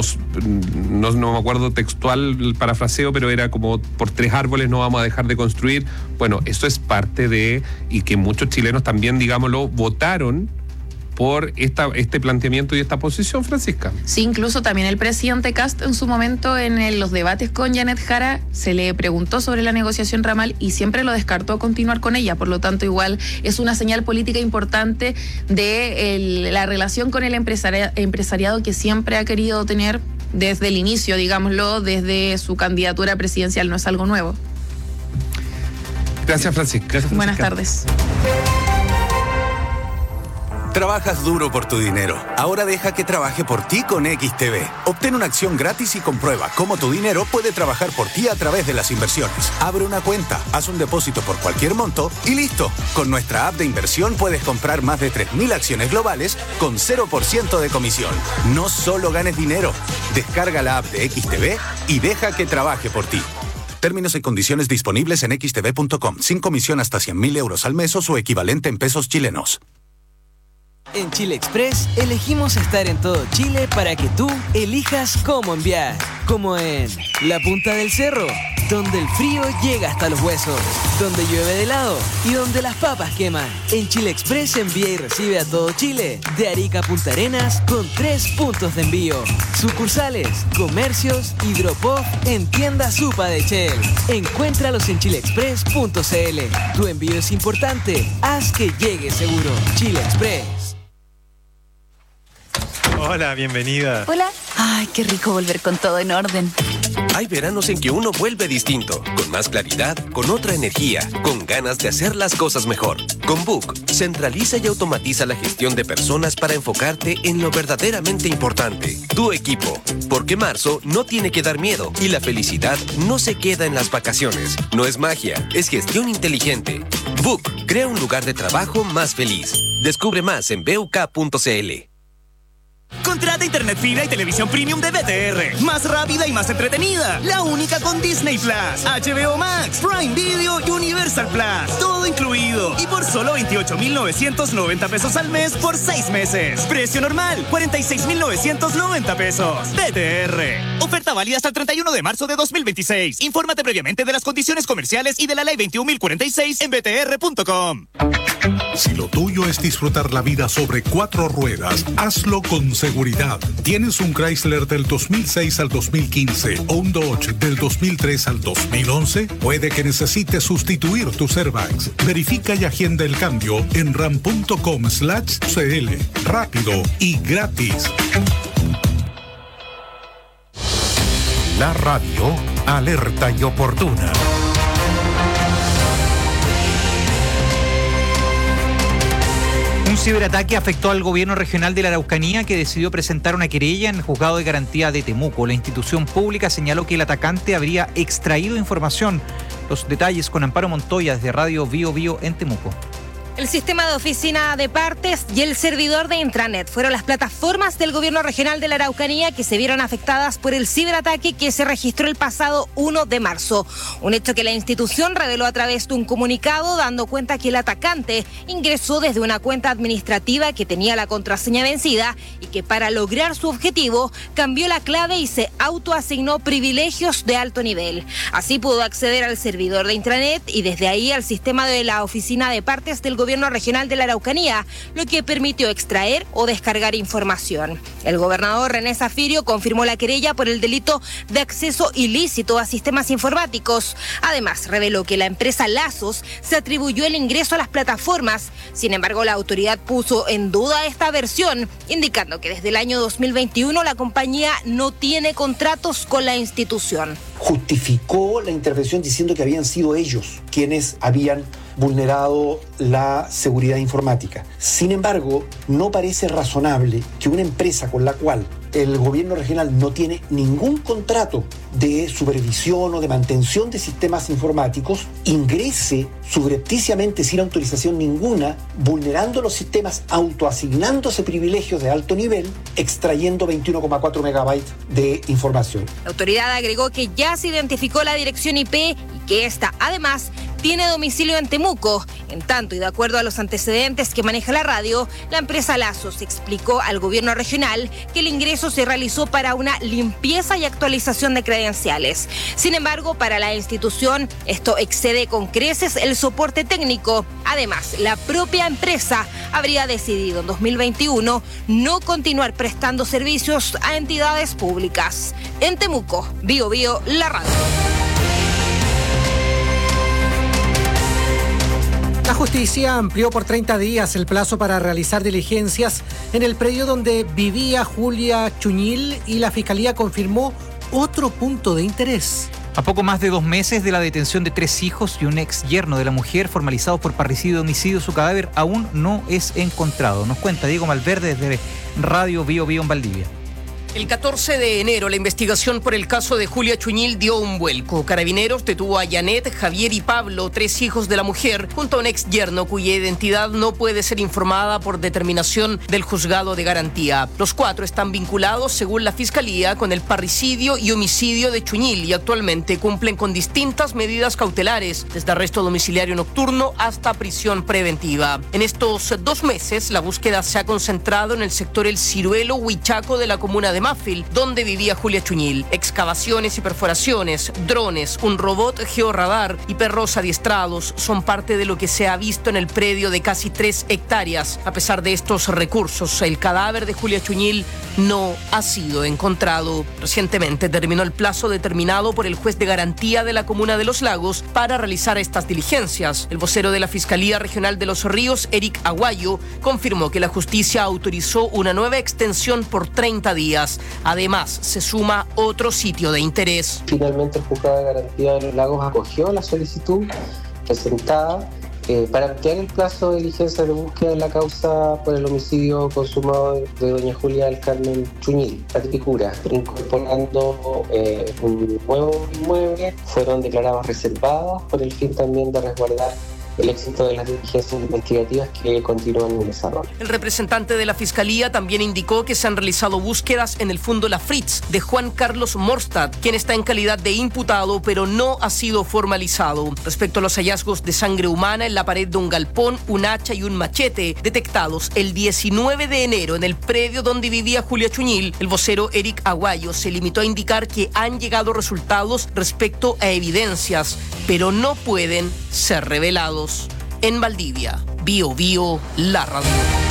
me acuerdo textual el parafraseo, pero era como por 3 árboles no vamos a dejar de construir. Bueno, eso es parte de, y que muchos chilenos también, digámoslo, votaron por este planteamiento y esta posición, Francisca. Sí, incluso también el presidente Kast en su momento en los debates con Janet Jara se le preguntó sobre la negociación ramal y siempre lo descartó continuar con ella. Por lo tanto, igual es una señal política importante de la relación con el empresariado que siempre ha querido tener desde el inicio, digámoslo, desde su candidatura presidencial. No es algo nuevo. Gracias, Francisca. Buenas tardes. Trabajas duro por tu dinero. Ahora deja que trabaje por ti con XTB. Obtén una acción gratis y comprueba cómo tu dinero puede trabajar por ti a través de las inversiones. Abre una cuenta, haz un depósito por cualquier monto y listo. Con nuestra app de inversión puedes comprar más de 3.000 acciones globales con 0% de comisión. No solo ganes dinero. Descarga la app de XTB y deja que trabaje por ti. Términos y condiciones disponibles en xtb.com. Sin comisión hasta 100.000 euros al mes o su equivalente en pesos chilenos. En Chile Express elegimos estar en todo Chile para que tú elijas cómo enviar. Como en La Punta del Cerro, donde el frío llega hasta los huesos, donde llueve de helado y donde las papas queman. En Chile Express envía y recibe a todo Chile, de Arica a Punta Arenas, con 3 puntos de envío. Sucursales, comercios, hidropop en tiendas Supa de Shell. Encuéntralos en chileexpress.cl. Tu envío es importante, haz que llegue seguro. Chile Express. Hola, bienvenida. Hola. Ay, qué rico volver con todo en orden. Hay veranos en que uno vuelve distinto, con más claridad, con otra energía, con ganas de hacer las cosas mejor. Con Book, centraliza y automatiza la gestión de personas para enfocarte en lo verdaderamente importante, tu equipo. Porque marzo no tiene que dar miedo y la felicidad no se queda en las vacaciones. No es magia, es gestión inteligente. Book, crea un lugar de trabajo más feliz. Descubre más en buk.cl. Contrata internet fibra y televisión premium de BTR. Más rápida y más entretenida. La única con Disney Plus, HBO Max, Prime Video y Universal Plus. Todo incluido. Y por solo 28,990 pesos al mes por 6 meses. Precio normal, 46,990 pesos. BTR. Oferta válida hasta el 31 de marzo de 2026. Infórmate previamente de las condiciones comerciales y de la ley 21.046 en btr.com. Si lo tuyo es disfrutar la vida sobre 4 ruedas, hazlo con seguridad. ¿Tienes un Chrysler del 2006 al 2015 o un Dodge del 2003 al 2011? Puede que necesites sustituir tus airbags. Verifica y agenda el cambio en ram.com/cl. Rápido y gratis. La radio alerta y oportuna. Un ciberataque afectó al gobierno regional de la Araucanía, que decidió presentar una querella en el juzgado de garantía de Temuco. La institución pública señaló que el atacante habría extraído información. Los detalles con Amparo Montoya desde Radio Bio Bio en Temuco. El sistema de oficina de partes y el servidor de intranet fueron las plataformas del gobierno regional de la Araucanía que se vieron afectadas por el ciberataque que se registró el pasado 1 de marzo. Un hecho que la institución reveló a través de un comunicado, dando cuenta que el atacante ingresó desde una cuenta administrativa que tenía la contraseña vencida y que para lograr su objetivo cambió la clave y se autoasignó privilegios de alto nivel. Así pudo acceder al servidor de intranet y desde ahí al sistema de la oficina de partes del gobierno regional de la Araucanía, lo que permitió extraer o descargar información. El gobernador René Zafirio confirmó la querella por el delito de acceso ilícito a sistemas informáticos. Además, reveló que la empresa Lazos se atribuyó el ingreso a las plataformas. Sin embargo, la autoridad puso en duda esta versión, indicando que desde el año 2021 la compañía no tiene contratos con la institución. Justificó la intervención diciendo que habían sido ellos quienes habían vulnerado la seguridad informática. Sin embargo, no parece razonable que una empresa con la cual el gobierno regional no tiene ningún contrato de supervisión o de mantención de sistemas informáticos ingrese subrepticiamente sin autorización ninguna, vulnerando los sistemas, autoasignándose privilegios de alto nivel, extrayendo 21,4 megabytes de información. La autoridad agregó que ya se identificó la dirección IP y que esta, además, tiene domicilio en Temuco. En tanto, y de acuerdo a los antecedentes que maneja la radio, la empresa Lazos explicó al gobierno regional que el ingreso se realizó para una limpieza y actualización de credenciales. Sin embargo, para la institución, esto excede con creces el soporte técnico. Además, la propia empresa habría decidido en 2021 no continuar prestando servicios a entidades públicas. En Temuco, Bio Bio, la radio. La justicia amplió por 30 días el plazo para realizar diligencias en el predio donde vivía Julia Chuñil y la Fiscalía confirmó otro punto de interés. A poco más de 2 meses de la detención de 3 hijos y un ex yerno de la mujer formalizados por parricidio y homicidio, su cadáver aún no es encontrado. Nos cuenta Diego Malverde desde Radio Bio Bio en Valdivia. El 14 de enero, la investigación por el caso de Julia Chuñil dio un vuelco. Carabineros detuvo a Janet, Javier y Pablo, 3 hijos de la mujer, junto a un ex yerno cuya identidad no puede ser informada por determinación del juzgado de garantía. Los 4 están vinculados, según la Fiscalía, con el parricidio y homicidio de Chuñil y actualmente cumplen con distintas medidas cautelares, desde arresto domiciliario nocturno hasta prisión preventiva. En estos 2 meses, la búsqueda se ha concentrado en el sector El Ciruelo, Huichaco de la comuna de Mafil, donde vivía Julia Chuñil. Excavaciones y perforaciones, drones, un robot georradar y perros adiestrados son parte de lo que se ha visto en el predio de casi 3 hectáreas. A pesar de estos recursos, el cadáver de Julia Chuñil no ha sido encontrado. Recientemente terminó el plazo determinado por el juez de garantía de la comuna de Los Lagos para realizar estas diligencias. El vocero de la Fiscalía Regional de Los Ríos, Eric Aguayo, confirmó que la justicia autorizó una nueva extensión por 30 días. Además, se suma otro sitio de interés. Finalmente, el juzgado de garantía de Los Lagos acogió la solicitud presentada para ampliar el plazo de diligencia de búsqueda en la causa por el homicidio consumado de doña Julia del Carmen Chuñil, Patricura, incorporando un nuevo inmueble. Fueron declarados reservados por el fin también de resguardar el éxito de las diligencias investigativas que continúan en desarrollo. El representante de la Fiscalía también indicó que se han realizado búsquedas en el fondo La Fritz de Juan Carlos Morstad, quien está en calidad de imputado, pero no ha sido formalizado. Respecto a los hallazgos de sangre humana en la pared de un galpón, un hacha y un machete detectados el 19 de enero en el predio donde vivía Julia Chuñil, el vocero Eric Aguayo se limitó a indicar que han llegado resultados respecto a evidencias, pero no pueden ser revelados. En Valdivia, Bio Bio, la radio.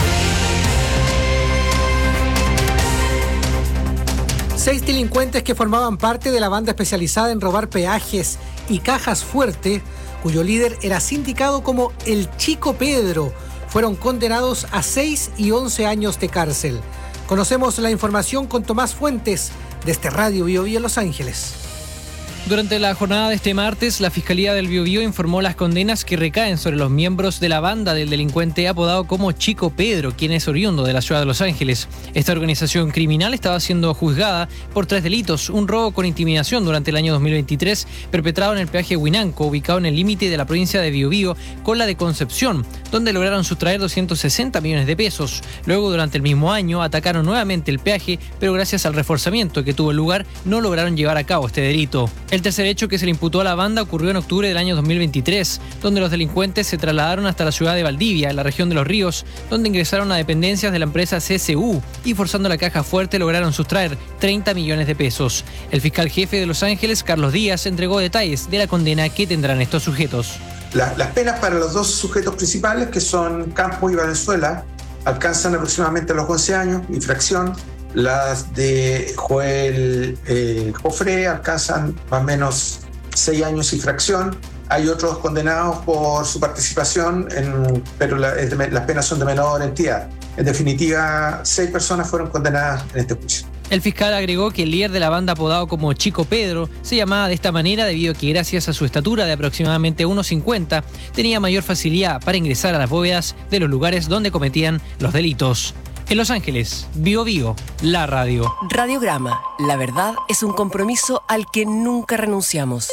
6 delincuentes que formaban parte de la banda especializada en robar peajes y cajas fuerte, cuyo líder era sindicado como el Chico Pedro, fueron condenados a 6 y 11 años de cárcel. Conocemos la información con Tomás Fuentes, desde Radio Bio Bio Los Ángeles. Durante la jornada de este martes, la Fiscalía del Biobío informó las condenas que recaen sobre los miembros de la banda del delincuente apodado como Chico Pedro, quien es oriundo de la ciudad de Los Ángeles. Esta organización criminal estaba siendo juzgada por 3 delitos: un robo con intimidación durante el año 2023, perpetrado en el peaje Huinanco, ubicado en el límite de la provincia de Biobío con la de Concepción, donde lograron sustraer 260 millones de pesos. Luego, durante el mismo año, atacaron nuevamente el peaje, pero gracias al reforzamiento que tuvo lugar, no lograron llevar a cabo este delito. El tercer hecho que se le imputó a la banda ocurrió en octubre del año 2023, donde los delincuentes se trasladaron hasta la ciudad de Valdivia, en la región de Los Ríos, donde ingresaron a dependencias de la empresa CCU y, forzando la caja fuerte, lograron sustraer 30 millones de pesos. El fiscal jefe de Los Ángeles, Carlos Díaz, entregó detalles de la condena que tendrán estos sujetos. Las penas para los 2 sujetos principales, que son Campos y Valenzuela, alcanzan aproximadamente los 11 años, infracción. Las de Joel Jofre alcanzan más o menos 6 años y fracción. Hay otros condenados por su participación, pero las penas son de menor entidad. En definitiva, 6 personas fueron condenadas en este juicio. El fiscal agregó que el líder de la banda apodado como Chico Pedro se llamaba de esta manera debido a que, gracias a su estatura de aproximadamente 1,50, tenía mayor facilidad para ingresar a las bóvedas de los lugares donde cometían los delitos. En Los Ángeles, Bio Bio, la radio. Radiograma, la verdad es un compromiso al que nunca renunciamos.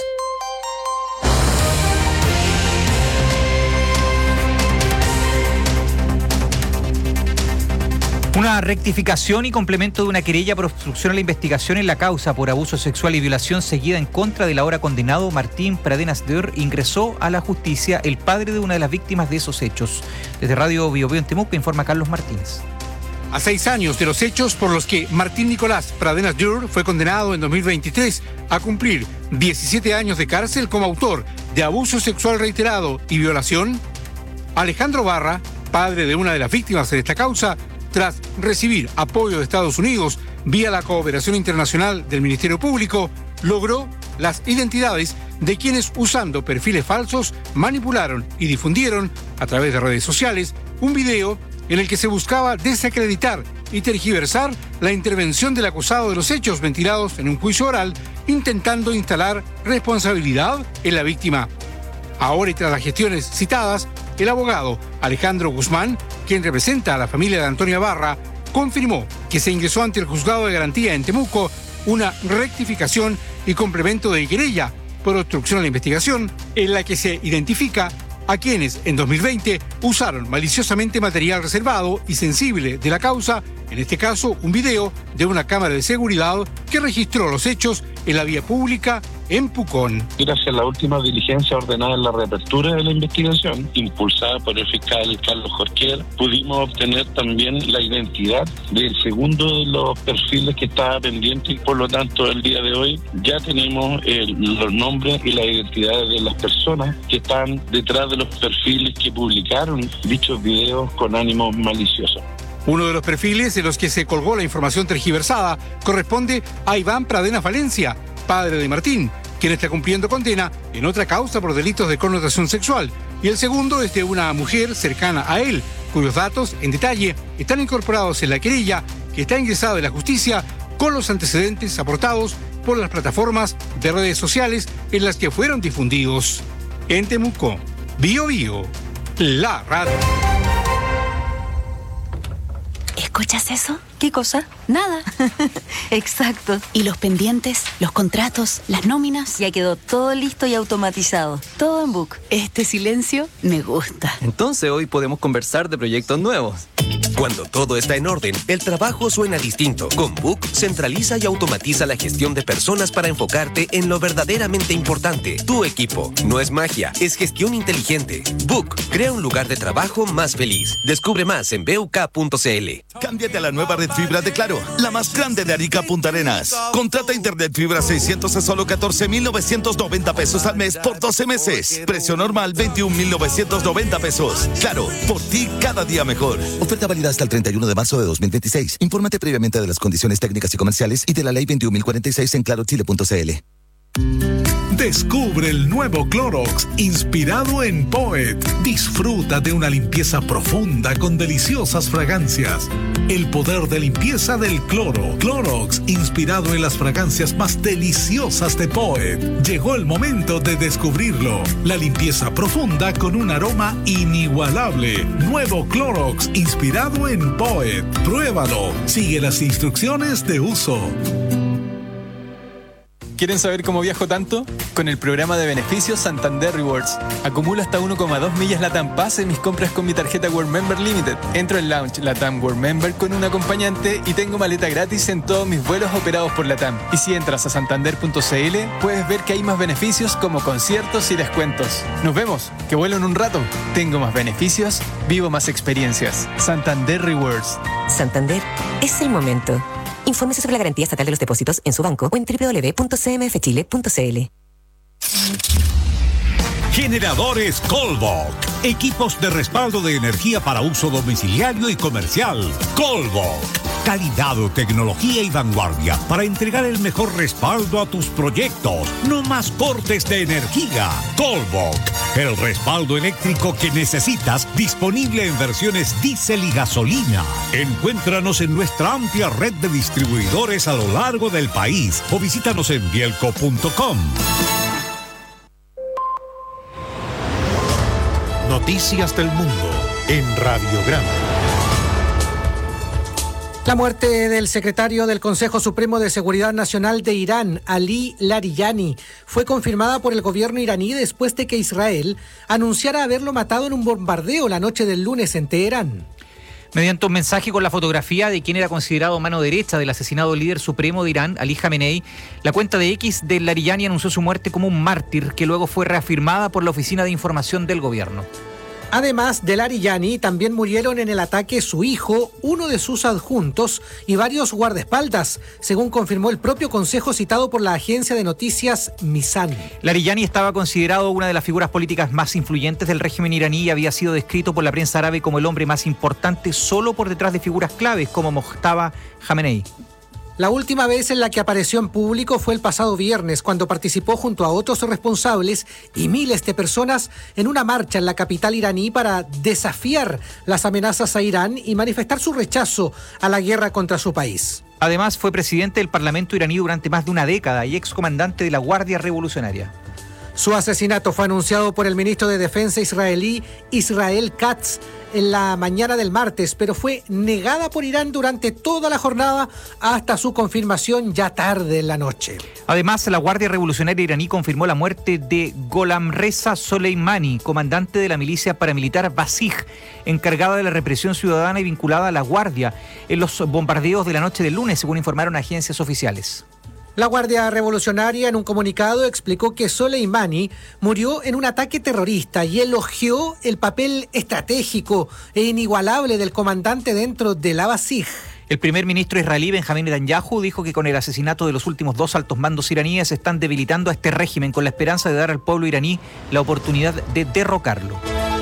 Una rectificación y complemento de una querella por obstrucción a la investigación en la causa por abuso sexual y violación seguida en contra del ahora condenado Martín Pradenas Deur ingresó a la justicia el padre de una de las víctimas de esos hechos. Desde Radio Bio Bio en Temuco informa Carlos Martínez. A 6 años de los hechos por los que Martín Nicolás Pradenas Deur fue condenado en 2023 a cumplir 17 años de cárcel como autor de abuso sexual reiterado y violación, Alejandro Barra, padre de una de las víctimas de esta causa, tras recibir apoyo de Estados Unidos vía la cooperación internacional del Ministerio Público, logró las identidades de quienes, usando perfiles falsos, manipularon y difundieron a través de redes sociales un video en el que se buscaba desacreditar y tergiversar la intervención del acusado de los hechos ventilados en un juicio oral, intentando instalar responsabilidad en la víctima. Ahora, y tras las gestiones citadas, el abogado Alejandro Guzmán, quien representa a la familia de Antonia Barra, confirmó que se ingresó ante el juzgado de garantía en Temuco una rectificación y complemento de querella por obstrucción a la investigación, en la que se identifica a quienes en 2020 usaron maliciosamente material reservado y sensible de la causa, en este caso un video de una cámara de seguridad que registró los hechos en la vía pública en Pucón. Gracias a la última diligencia ordenada en la reapertura de la investigación, impulsada por el fiscal Carlos Jorquer, pudimos obtener también la identidad del segundo de los perfiles que estaba pendiente y por lo tanto el día de hoy ya tenemos los nombres y las identidades de las personas que están detrás de los perfiles que publicaron dichos videos con ánimo malicioso. Uno de los perfiles en los que se colgó la información tergiversada corresponde a Iván Pradenas Valencia, padre de Martín, quien está cumpliendo condena en otra causa por delitos de connotación sexual. Y el segundo es de una mujer cercana a él, cuyos datos, en detalle, están incorporados en la querella que está ingresada en la justicia con los antecedentes aportados por las plataformas de redes sociales en las que fueron difundidos. En Temuco, Bio Bio, la radio. ¿Escuchas eso? ¿Qué cosa? Nada. Exacto. ¿Y los pendientes, los contratos, las nóminas? Ya quedó todo listo y automatizado. Todo en Book. Este silencio me gusta. Entonces hoy podemos conversar de proyectos nuevos. Cuando todo está en orden, el trabajo suena distinto. Con Book, centraliza y automatiza la gestión de personas para enfocarte en lo verdaderamente importante. Tu equipo. No es magia, es gestión inteligente. Book, crea un lugar de trabajo más feliz. Descubre más en BUK.cl. Cámbiate a la nueva red fibra de Claro, la más grande de Arica Punta Arenas. Contrata internet fibra 600 a solo 14,990 pesos al mes por 12 meses. Precio normal 21,990 pesos. Claro, por ti cada día mejor. Oferta válida hasta el 31 de marzo de 2026. Infórmate previamente de las condiciones técnicas y comerciales y de la ley 21.046 en clarochile.cl. Descubre el nuevo Clorox inspirado en Poet. Disfruta de una limpieza profunda con deliciosas fragancias. El poder de limpieza del cloro. Clorox inspirado en las fragancias más deliciosas de Poet. Llegó el momento de descubrirlo. La limpieza profunda con un aroma inigualable. Nuevo Clorox inspirado en Poet. Pruébalo. Sigue las instrucciones de uso. ¿Quieren saber cómo viajo tanto? Con el programa de beneficios Santander Rewards. Acumulo hasta 1,2 millas LATAM Pass en mis compras con mi tarjeta World Member Limited. Entro en Lounge LATAM World Member con un acompañante y tengo maleta gratis en todos mis vuelos operados por LATAM. Y si entras a santander.cl, puedes ver que hay más beneficios como conciertos y descuentos. Nos vemos, que vuelo en un rato. Tengo más beneficios, vivo más experiencias. Santander Rewards. Santander es el momento. Infórmese sobre la garantía estatal de los depósitos en su banco o en www.cmfchile.cl. Generadores Colbok. Equipos de respaldo de energía para uso domiciliario y comercial. Colbok. Calidad, tecnología y vanguardia para entregar el mejor respaldo a tus proyectos. No más cortes de energía. Colbok. El respaldo eléctrico que necesitas, disponible en versiones diésel y gasolina. Encuéntranos en nuestra amplia red de distribuidores a lo largo del país o visítanos en bielco.com. Noticias del mundo en Radiograma. La muerte del secretario del Consejo Supremo de Seguridad Nacional de Irán, Ali Larijani, fue confirmada por el gobierno iraní después de que Israel anunciara haberlo matado en un bombardeo la noche del lunes en Teherán. Mediante un mensaje con la fotografía de quien era considerado mano derecha del asesinado líder supremo de Irán, Ali Khamenei, la cuenta de X de Larijani anunció su muerte como un mártir que luego fue reafirmada por la Oficina de Información del Gobierno. Además de Larijani, también murieron en el ataque su hijo, uno de sus adjuntos y varios guardaespaldas, según confirmó el propio consejo citado por la agencia de noticias Misan. Larijani estaba considerado una de las figuras políticas más influyentes del régimen iraní y había sido descrito por la prensa árabe como el hombre más importante solo por detrás de figuras claves como Mojtaba Khamenei. La última vez en la que apareció en público fue el pasado viernes, cuando participó junto a otros responsables y miles de personas en una marcha en la capital iraní para desafiar las amenazas a Irán y manifestar su rechazo a la guerra contra su país. Además, fue presidente del Parlamento iraní durante más de una década y excomandante de la Guardia Revolucionaria. Su asesinato fue anunciado por el ministro de Defensa israelí Israel Katz en la mañana del martes, pero fue negada por Irán durante toda la jornada hasta su confirmación ya tarde en la noche. Además, la Guardia Revolucionaria iraní confirmó la muerte de Gholamreza Soleimani, comandante de la milicia paramilitar Basij, encargada de la represión ciudadana y vinculada a la Guardia en los bombardeos de la noche del lunes, según informaron agencias oficiales. La Guardia Revolucionaria en un comunicado explicó que Soleimani murió en un ataque terrorista y elogió el papel estratégico e inigualable del comandante dentro de la Basij. El primer ministro israelí Benjamín Netanyahu dijo que con el asesinato de los últimos 2 altos mandos iraníes están debilitando a este régimen con la esperanza de dar al pueblo iraní la oportunidad de derrocarlo.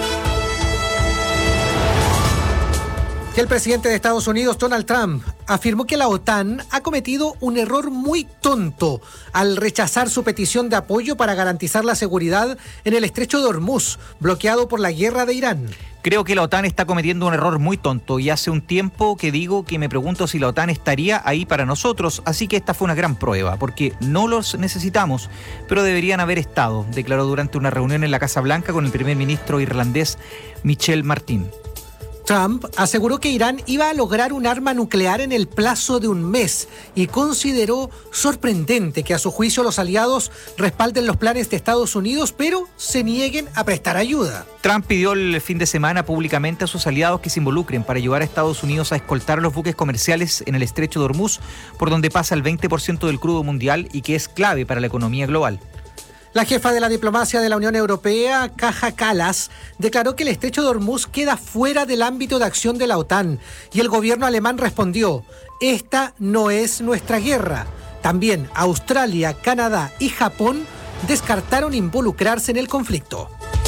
Que el presidente de Estados Unidos, Donald Trump, afirmó que la OTAN ha cometido un error muy tonto al rechazar su petición de apoyo para garantizar la seguridad en el estrecho de Hormuz, bloqueado por la guerra de Irán. Creo que la OTAN está cometiendo un error muy tonto y hace un tiempo que digo que me pregunto si la OTAN estaría ahí para nosotros, así que esta fue una gran prueba, porque no los necesitamos, pero deberían haber estado, declaró durante una reunión en la Casa Blanca con el primer ministro irlandés Michel Martin. Trump aseguró que Irán iba a lograr un arma nuclear en el plazo de un mes y consideró sorprendente que a su juicio los aliados respalden los planes de Estados Unidos, pero se nieguen a prestar ayuda. Trump pidió el fin de semana públicamente a sus aliados que se involucren para ayudar a Estados Unidos a escoltar los buques comerciales en el estrecho de Hormuz, por donde pasa el 20% del crudo mundial y que es clave para la economía global. La jefa de la diplomacia de la Unión Europea, Kaja Kallas, declaró que el estrecho de Hormuz queda fuera del ámbito de acción de la OTAN y el gobierno alemán respondió: esta no es nuestra guerra. También Australia, Canadá y Japón descartaron involucrarse en el conflicto.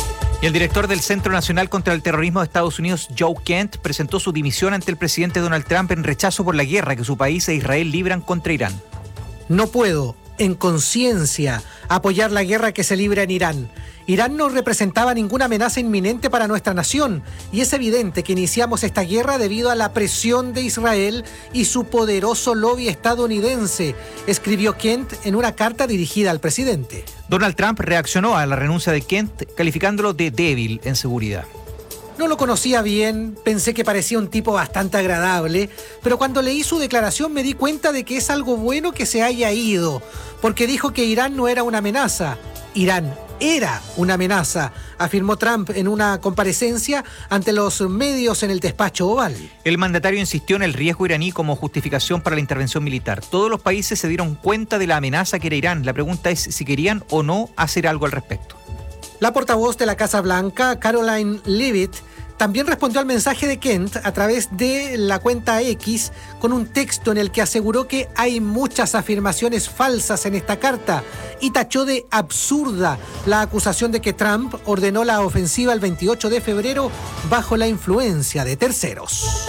Y el director del Centro Nacional contra el Terrorismo de Estados Unidos, Joe Kent, presentó su dimisión ante el presidente Donald Trump en rechazo por la guerra que su país e Israel libran contra Irán. No puedo, en conciencia, apoyar la guerra que se libra en Irán. Irán no representaba ninguna amenaza inminente para nuestra nación y es evidente que iniciamos esta guerra debido a la presión de Israel y su poderoso lobby estadounidense, escribió Kent en una carta dirigida al presidente. Donald Trump reaccionó a la renuncia de Kent calificándolo de débil en seguridad. No lo conocía bien, pensé que parecía un tipo bastante agradable, pero cuando leí su declaración me di cuenta de que es algo bueno que se haya ido, porque dijo que Irán no era una amenaza. Irán era una amenaza, afirmó Trump en una comparecencia ante los medios en el despacho Oval. El mandatario insistió en el riesgo iraní como justificación para la intervención militar. Todos los países se dieron cuenta de la amenaza que era Irán. La pregunta es si querían o no hacer algo al respecto. La portavoz de la Casa Blanca, Caroline Leavitt, también respondió al mensaje de Kent a través de la cuenta X con un texto en el que aseguró que hay muchas afirmaciones falsas en esta carta y tachó de absurda la acusación de que Trump ordenó la ofensiva el 28 de febrero bajo la influencia de terceros.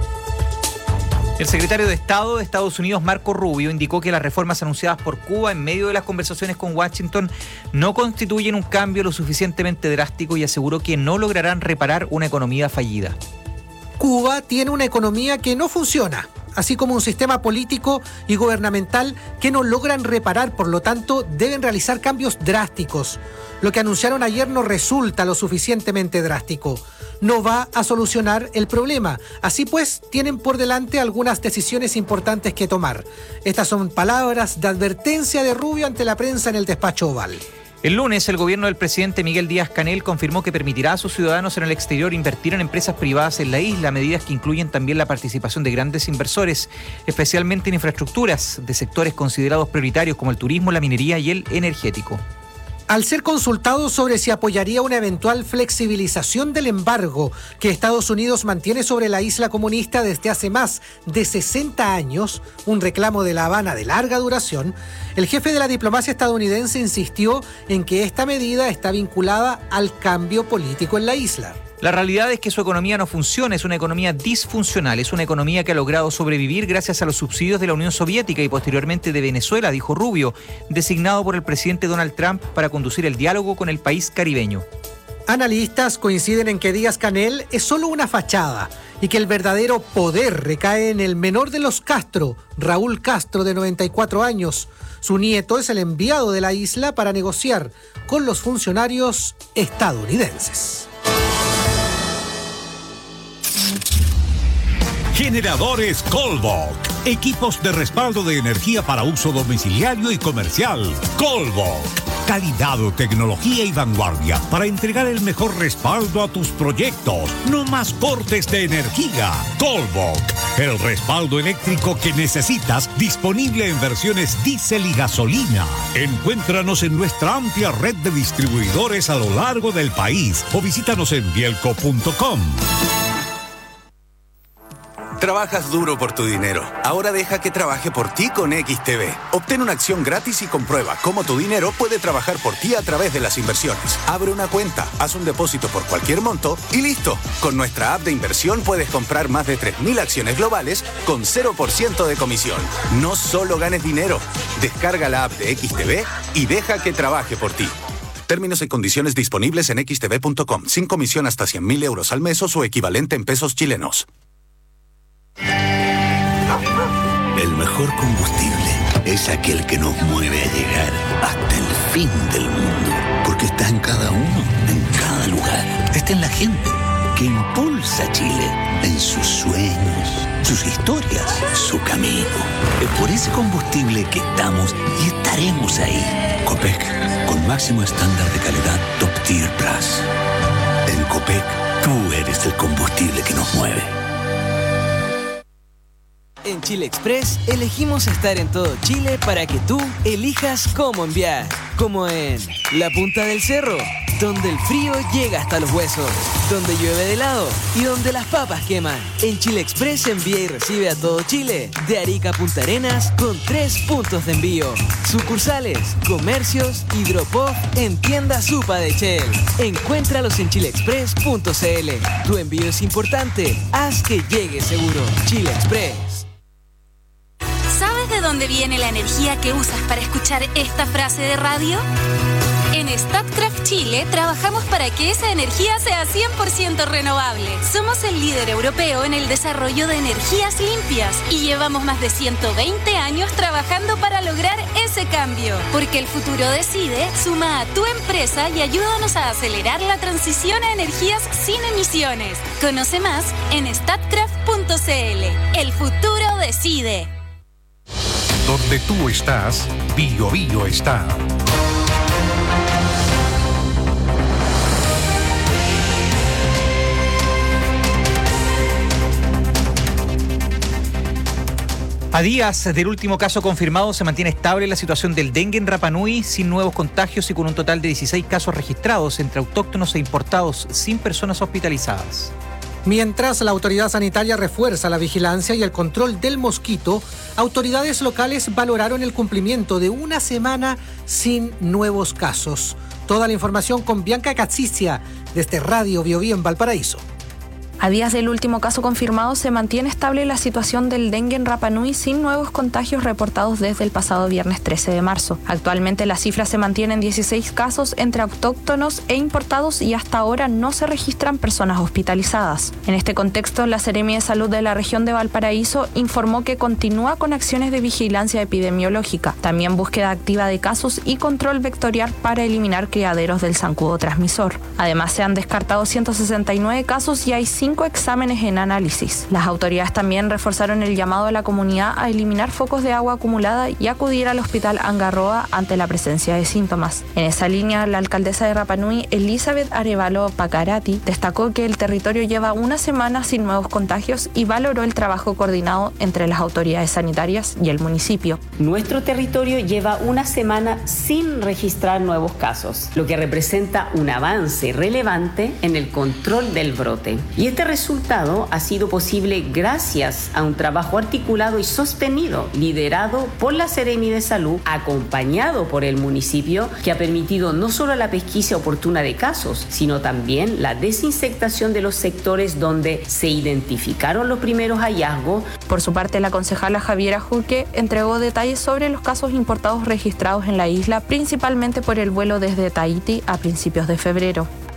El secretario de Estado de Estados Unidos, Marco Rubio, indicó que las reformas anunciadas por Cuba en medio de las conversaciones con Washington no constituyen un cambio lo suficientemente drástico y aseguró que no lograrán reparar una economía fallida. Cuba tiene una economía que no funciona, así como un sistema político y gubernamental que no logran reparar, por lo tanto deben realizar cambios drásticos. Lo que anunciaron ayer no resulta lo suficientemente drástico. No va a solucionar el problema. Así pues, tienen por delante algunas decisiones importantes que tomar. Estas son palabras de advertencia de Rubio ante la prensa en el despacho Oval. El lunes, el gobierno del presidente Miguel Díaz-Canel confirmó que permitirá a sus ciudadanos en el exterior invertir en empresas privadas en la isla, medidas que incluyen también la participación de grandes inversores, especialmente en infraestructuras de sectores considerados prioritarios como el turismo, la minería y el energético. Al ser consultado sobre si apoyaría una eventual flexibilización del embargo que Estados Unidos mantiene sobre la isla comunista desde hace más de 60 años, un reclamo de La Habana de larga duración, el jefe de la diplomacia estadounidense insistió en que esta medida está vinculada al cambio político en la isla. La realidad es que su economía no funciona, es una economía disfuncional, es una economía que ha logrado sobrevivir gracias a los subsidios de la Unión Soviética y posteriormente de Venezuela, dijo Rubio, designado por el presidente Donald Trump para conducir el diálogo con el país caribeño. Analistas coinciden en que Díaz-Canel es solo una fachada y que el verdadero poder recae en el menor de los Castro, Raúl Castro, de 94 años. Su nieto es el enviado de la isla para negociar con los funcionarios estadounidenses. Generadores Colbach. Equipos de respaldo de energía para uso domiciliario y comercial. Colbach. Calidad o tecnología y vanguardia para entregar el mejor respaldo a tus proyectos. No más cortes de energía. Colbok, el respaldo eléctrico que necesitas, disponible en versiones diésel y gasolina. Encuéntranos en nuestra amplia red de distribuidores a lo largo del país o visítanos en bielco.com. Trabajas duro por tu dinero. Ahora deja que trabaje por ti con XTB. Obtén una acción gratis y comprueba cómo tu dinero puede trabajar por ti a través de las inversiones. Abre una cuenta, haz un depósito por cualquier monto y listo. Con nuestra app de inversión puedes comprar más de 3.000 acciones globales con 0% de comisión. No solo ganes dinero. Descarga la app de XTB y deja que trabaje por ti. Términos y condiciones disponibles en xtb.com. Sin comisión hasta 100.000 euros al mes o su equivalente en pesos chilenos. El mejor combustible es aquel que nos mueve a llegar hasta el fin del mundo. Porque está en cada uno, en cada lugar. Está en la gente que impulsa a Chile en sus sueños, sus historias, su camino. Es por ese combustible que estamos y estaremos ahí. Copec, con máximo estándar de calidad Top Tier Plus. En Copec, tú eres el combustible que nos mueve. En Chile Express elegimos estar en todo Chile para que tú elijas cómo enviar. Como en la punta del cerro, donde el frío llega hasta los huesos, donde llueve de helado y donde las papas queman. En Chile Express envía y recibe a todo Chile, de Arica a Punta Arenas, con 3 puntos de envío. Sucursales, comercios y drop-off en tiendas Supa de Shell. Encuéntralos en chileexpress.cl. Tu envío es importante, haz que llegue seguro. Chile Express. ¿Sabes de dónde viene la energía que usas para escuchar esta frase de radio? En Statkraft Chile trabajamos para que esa energía sea 100% renovable. Somos el líder europeo en el desarrollo de energías limpias y llevamos más de 120 años trabajando para lograr ese cambio. Porque el futuro decide, suma a tu empresa y ayúdanos a acelerar la transición a energías sin emisiones. Conoce más en statkraft.cl. El futuro decide. Donde tú estás, BioBio está. A días del último caso confirmado, se mantiene estable la situación del dengue en Rapa Nui, sin nuevos contagios y con un total de 16 casos registrados entre autóctonos e importados, sin personas hospitalizadas. Mientras la autoridad sanitaria refuerza la vigilancia y el control del mosquito, autoridades locales valoraron el cumplimiento de una semana sin nuevos casos. Toda la información con Bianca Cazzicia, desde Radio BioBio en Valparaíso. A días del último caso confirmado, se mantiene estable la situación del dengue en Rapa Nui sin nuevos contagios reportados desde el pasado viernes 13 de marzo. Actualmente la cifra se mantiene en 16 casos entre autóctonos e importados y hasta ahora no se registran personas hospitalizadas. En este contexto, la Seremi de Salud de la región de Valparaíso informó que continúa con acciones de vigilancia epidemiológica, también búsqueda activa de casos y control vectorial para eliminar criaderos del zancudo transmisor. Además, se han descartado 169 casos y hay 5 exámenes en análisis. Las autoridades también reforzaron el llamado a la comunidad a eliminar focos de agua acumulada y acudir al hospital Angarroa ante la presencia de síntomas. En esa línea, la alcaldesa de Rapa Nui, Elizabeth Arevalo Pacarati, destacó que el territorio lleva una semana sin nuevos contagios y valoró el trabajo coordinado entre las autoridades sanitarias y el municipio. Nuestro territorio lleva una semana sin registrar nuevos casos, lo que representa un avance relevante en el control del brote. Y este resultado ha sido posible gracias a un trabajo articulado y sostenido, liderado por la Seremi de Salud, acompañado por el municipio, que ha permitido no solo la pesquisa oportuna de casos, sino también la desinsectación de los sectores donde se identificaron los primeros hallazgos. Por su parte, la concejala Javiera Juque entregó detalles sobre los casos importados registrados en la isla, principalmente por el vuelo desde Tahití a principios de febrero.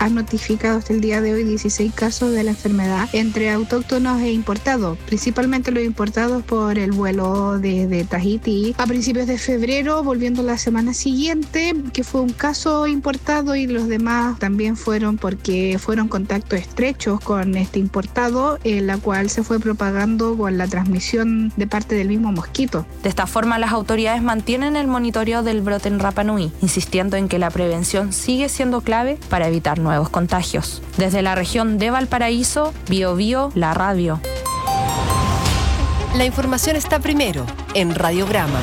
han notificado hasta el día de hoy 16 casos de la enfermedad entre autóctonos e importados, principalmente los importados por el vuelo desde Tahití a principios de febrero, volviendo la semana siguiente, que fue un caso importado, y los demás también fueron porque fueron contactos estrechos con este importado, en la cual se fue propagando con la transmisión de parte del mismo mosquito. De esta forma, las autoridades mantienen el monitoreo del brote en Rapa Nui, insistiendo en que la prevención sigue siendo clave para evitar nuevos contagios. Desde la región de Valparaíso, Biobío, la radio. La información está primero en Radiograma.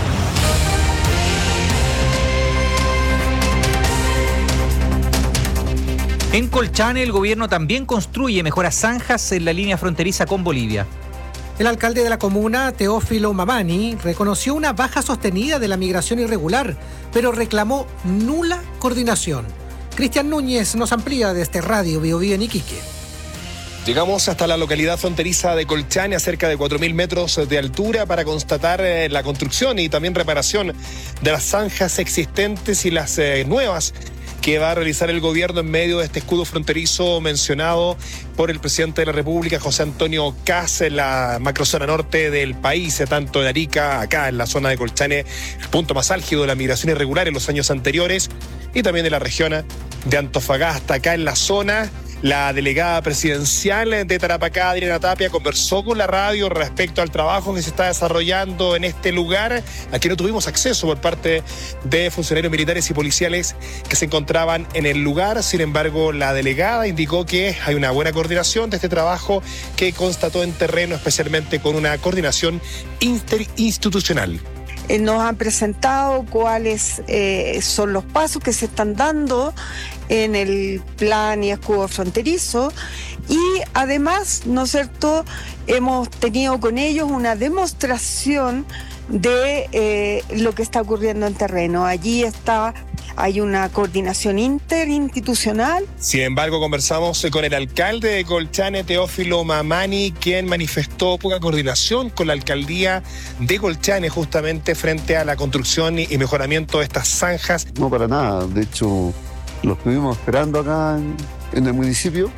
En Colchane, el gobierno también construye mejoras zanjas en la línea fronteriza con Bolivia. El alcalde de la comuna, Teófilo Mamani, reconoció una baja sostenida de la migración irregular, pero reclamó nula coordinación. Cristian Núñez nos amplía desde Radio Biobío en Iquique. Llegamos hasta la localidad fronteriza de Colchane, a cerca de 4.000 metros de altura, para constatar la construcción y también reparación de las zanjas existentes y las nuevas que va a realizar el gobierno en medio de este escudo fronterizo mencionado por el presidente de la República, José Antonio Kast, en la macrozona norte del país, tanto en Arica, acá en la zona de Colchane, el punto más álgido de la migración irregular en los años anteriores, y también de la región de Antofagasta, acá en la zona. La delegada presidencial de Tarapacá, Adriana Tapia, conversó con la radio respecto al trabajo que se está desarrollando en este lugar, a que no tuvimos acceso por parte de funcionarios militares y policiales que se encontraban en el lugar. Sin embargo, la delegada indicó que hay una buena coordinación de este trabajo que constató en terreno, especialmente con una coordinación interinstitucional. Nos han presentado cuáles son los pasos que se están dando en el plan y escudo fronterizo, y además, ¿no es cierto?, hemos tenido con ellos una demostración de lo que está ocurriendo en terreno. Allí hay una coordinación interinstitucional. Sin embargo, conversamos con el alcalde de Colchane, Teófilo Mamani, quien manifestó poca coordinación con la alcaldía de Colchane justamente frente a la construcción y mejoramiento de estas zanjas. No, para nada. De hecho, lo estuvimos esperando acá en el municipio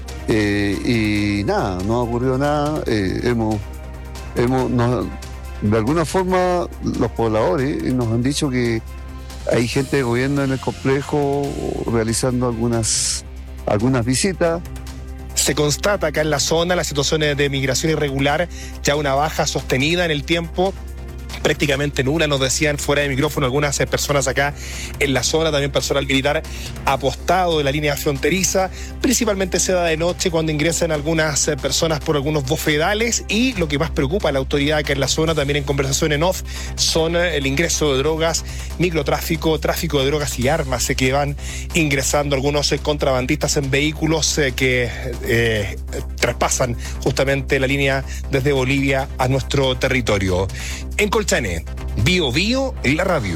y nada, no ha ocurrido nada. De alguna forma, los pobladores nos han dicho que hay gente de gobierno en el complejo realizando algunas visitas. Se constata acá en la zona las situaciones de migración irregular, ya una baja sostenida en el tiempo, prácticamente nula, nos decían fuera de micrófono algunas personas acá en la zona, también personal militar apostado de la línea fronteriza. Principalmente se da de noche cuando ingresan algunas personas por algunos bofedales, y lo que más preocupa a la autoridad acá en la zona, también en conversación en off, son el ingreso de drogas, microtráfico, tráfico de drogas y armas que van ingresando algunos contrabandistas en vehículos que traspasan justamente la línea desde Bolivia a nuestro territorio. En Colchane, Biobío en la radio.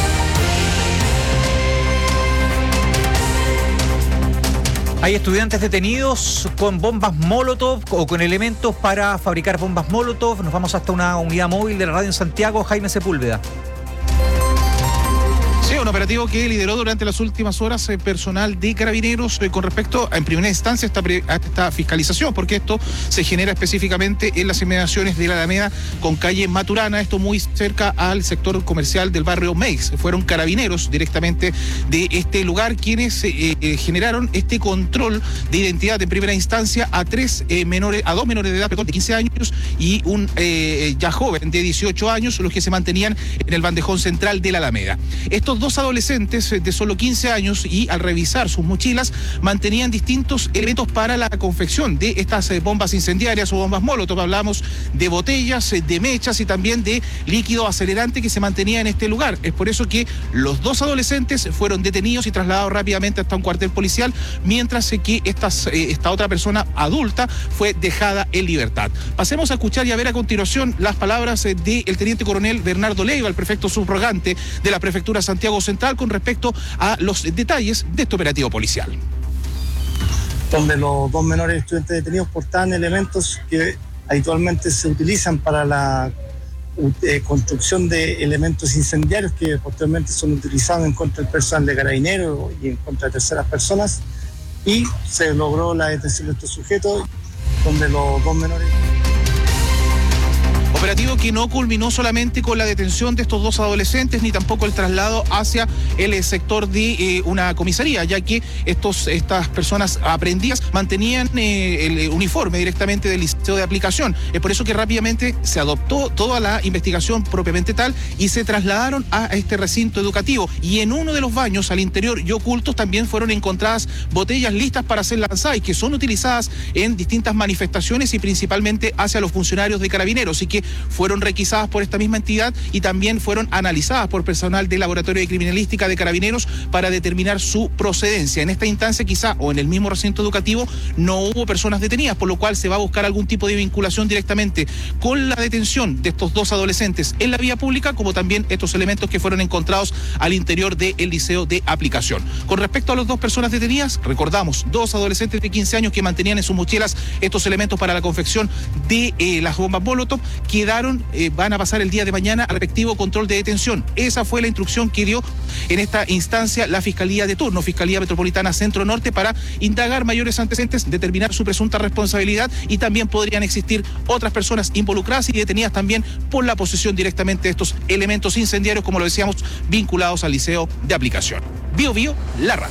Hay estudiantes detenidos con bombas Molotov o con elementos para fabricar bombas Molotov. Nos vamos hasta una unidad móvil de la radio en Santiago. Jaime Sepúlveda. Sí, un operativo que lideró durante las últimas horas personal de Carabineros con respecto, en primera instancia, a esta fiscalización, porque esto se genera específicamente en las inmediaciones de la Alameda con calle Maturana, esto muy cerca al sector comercial del barrio Meix. Fueron Carabineros directamente de este lugar quienes generaron este control de identidad en primera instancia a dos menores de edad, de 15 años y un ya joven de 18 años, los que se mantenían en el bandejón central de la Alameda. Estos dos adolescentes de solo 15 años, y al revisar sus mochilas, mantenían distintos elementos para la confección de estas bombas incendiarias o bombas Molotov. Hablamos de botellas, de mechas y también de líquido acelerante que se mantenía en este lugar. Es por eso que los dos adolescentes fueron detenidos y trasladados rápidamente hasta un cuartel policial, mientras que esta otra persona adulta fue dejada en libertad. Pasemos a escuchar y a ver a continuación las palabras del teniente coronel Bernardo Leiva, el prefecto subrogante de la prefectura Santiago Central, con respecto a los detalles de este operativo policial. Donde los dos menores estudiantes detenidos portaban elementos que habitualmente se utilizan para la construcción de elementos incendiarios que posteriormente son utilizados en contra del personal de Carabineros y en contra de terceras personas. y se logró la detención de estos sujetos, donde los dos menores... Operativo que no culminó solamente con la detención de estos dos adolescentes, ni tampoco el traslado hacia el sector de una comisaría, ya que estas personas aprehendidas mantenían el uniforme directamente del liceo de aplicación. Es por eso que rápidamente se adoptó toda la investigación propiamente tal y se trasladaron a este recinto educativo. Y en uno de los baños, al interior y ocultos, también fueron encontradas botellas listas para ser lanzadas y que son utilizadas en distintas manifestaciones y principalmente hacia los funcionarios de Carabineros, y que fueron requisadas por esta misma entidad y también fueron analizadas por personal del Laboratorio de Criminalística de Carabineros para determinar su procedencia. En esta instancia quizá, o en el mismo recinto educativo, no hubo personas detenidas, por lo cual se va a buscar algún tipo de vinculación directamente con la detención de estos dos adolescentes en la vía pública, como también estos elementos que fueron encontrados al interior del liceo de aplicación. Con respecto a las dos personas detenidas, recordamos, dos adolescentes de 15 años que mantenían en sus mochilas estos elementos para la confección de las bombas Molotov, van a pasar el día de mañana al respectivo control de detención. Esa fue la instrucción que dio en esta instancia la Fiscalía de turno, Fiscalía Metropolitana Centro Norte, para indagar mayores antecedentes, determinar su presunta responsabilidad, y también podrían existir otras personas involucradas y detenidas también por la posesión directamente de estos elementos incendiarios, como lo decíamos, vinculados al liceo de aplicación. Bio Bio, la radio.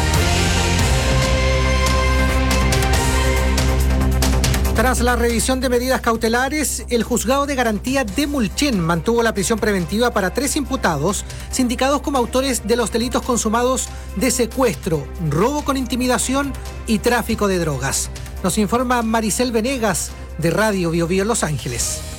Tras la revisión de medidas cautelares, el juzgado de garantía de Mulchen mantuvo la prisión preventiva para 3 imputados, sindicados como autores de los delitos consumados de secuestro, robo con intimidación y tráfico de drogas. Nos informa Maricel Venegas, de Radio Bio Bio Los Ángeles.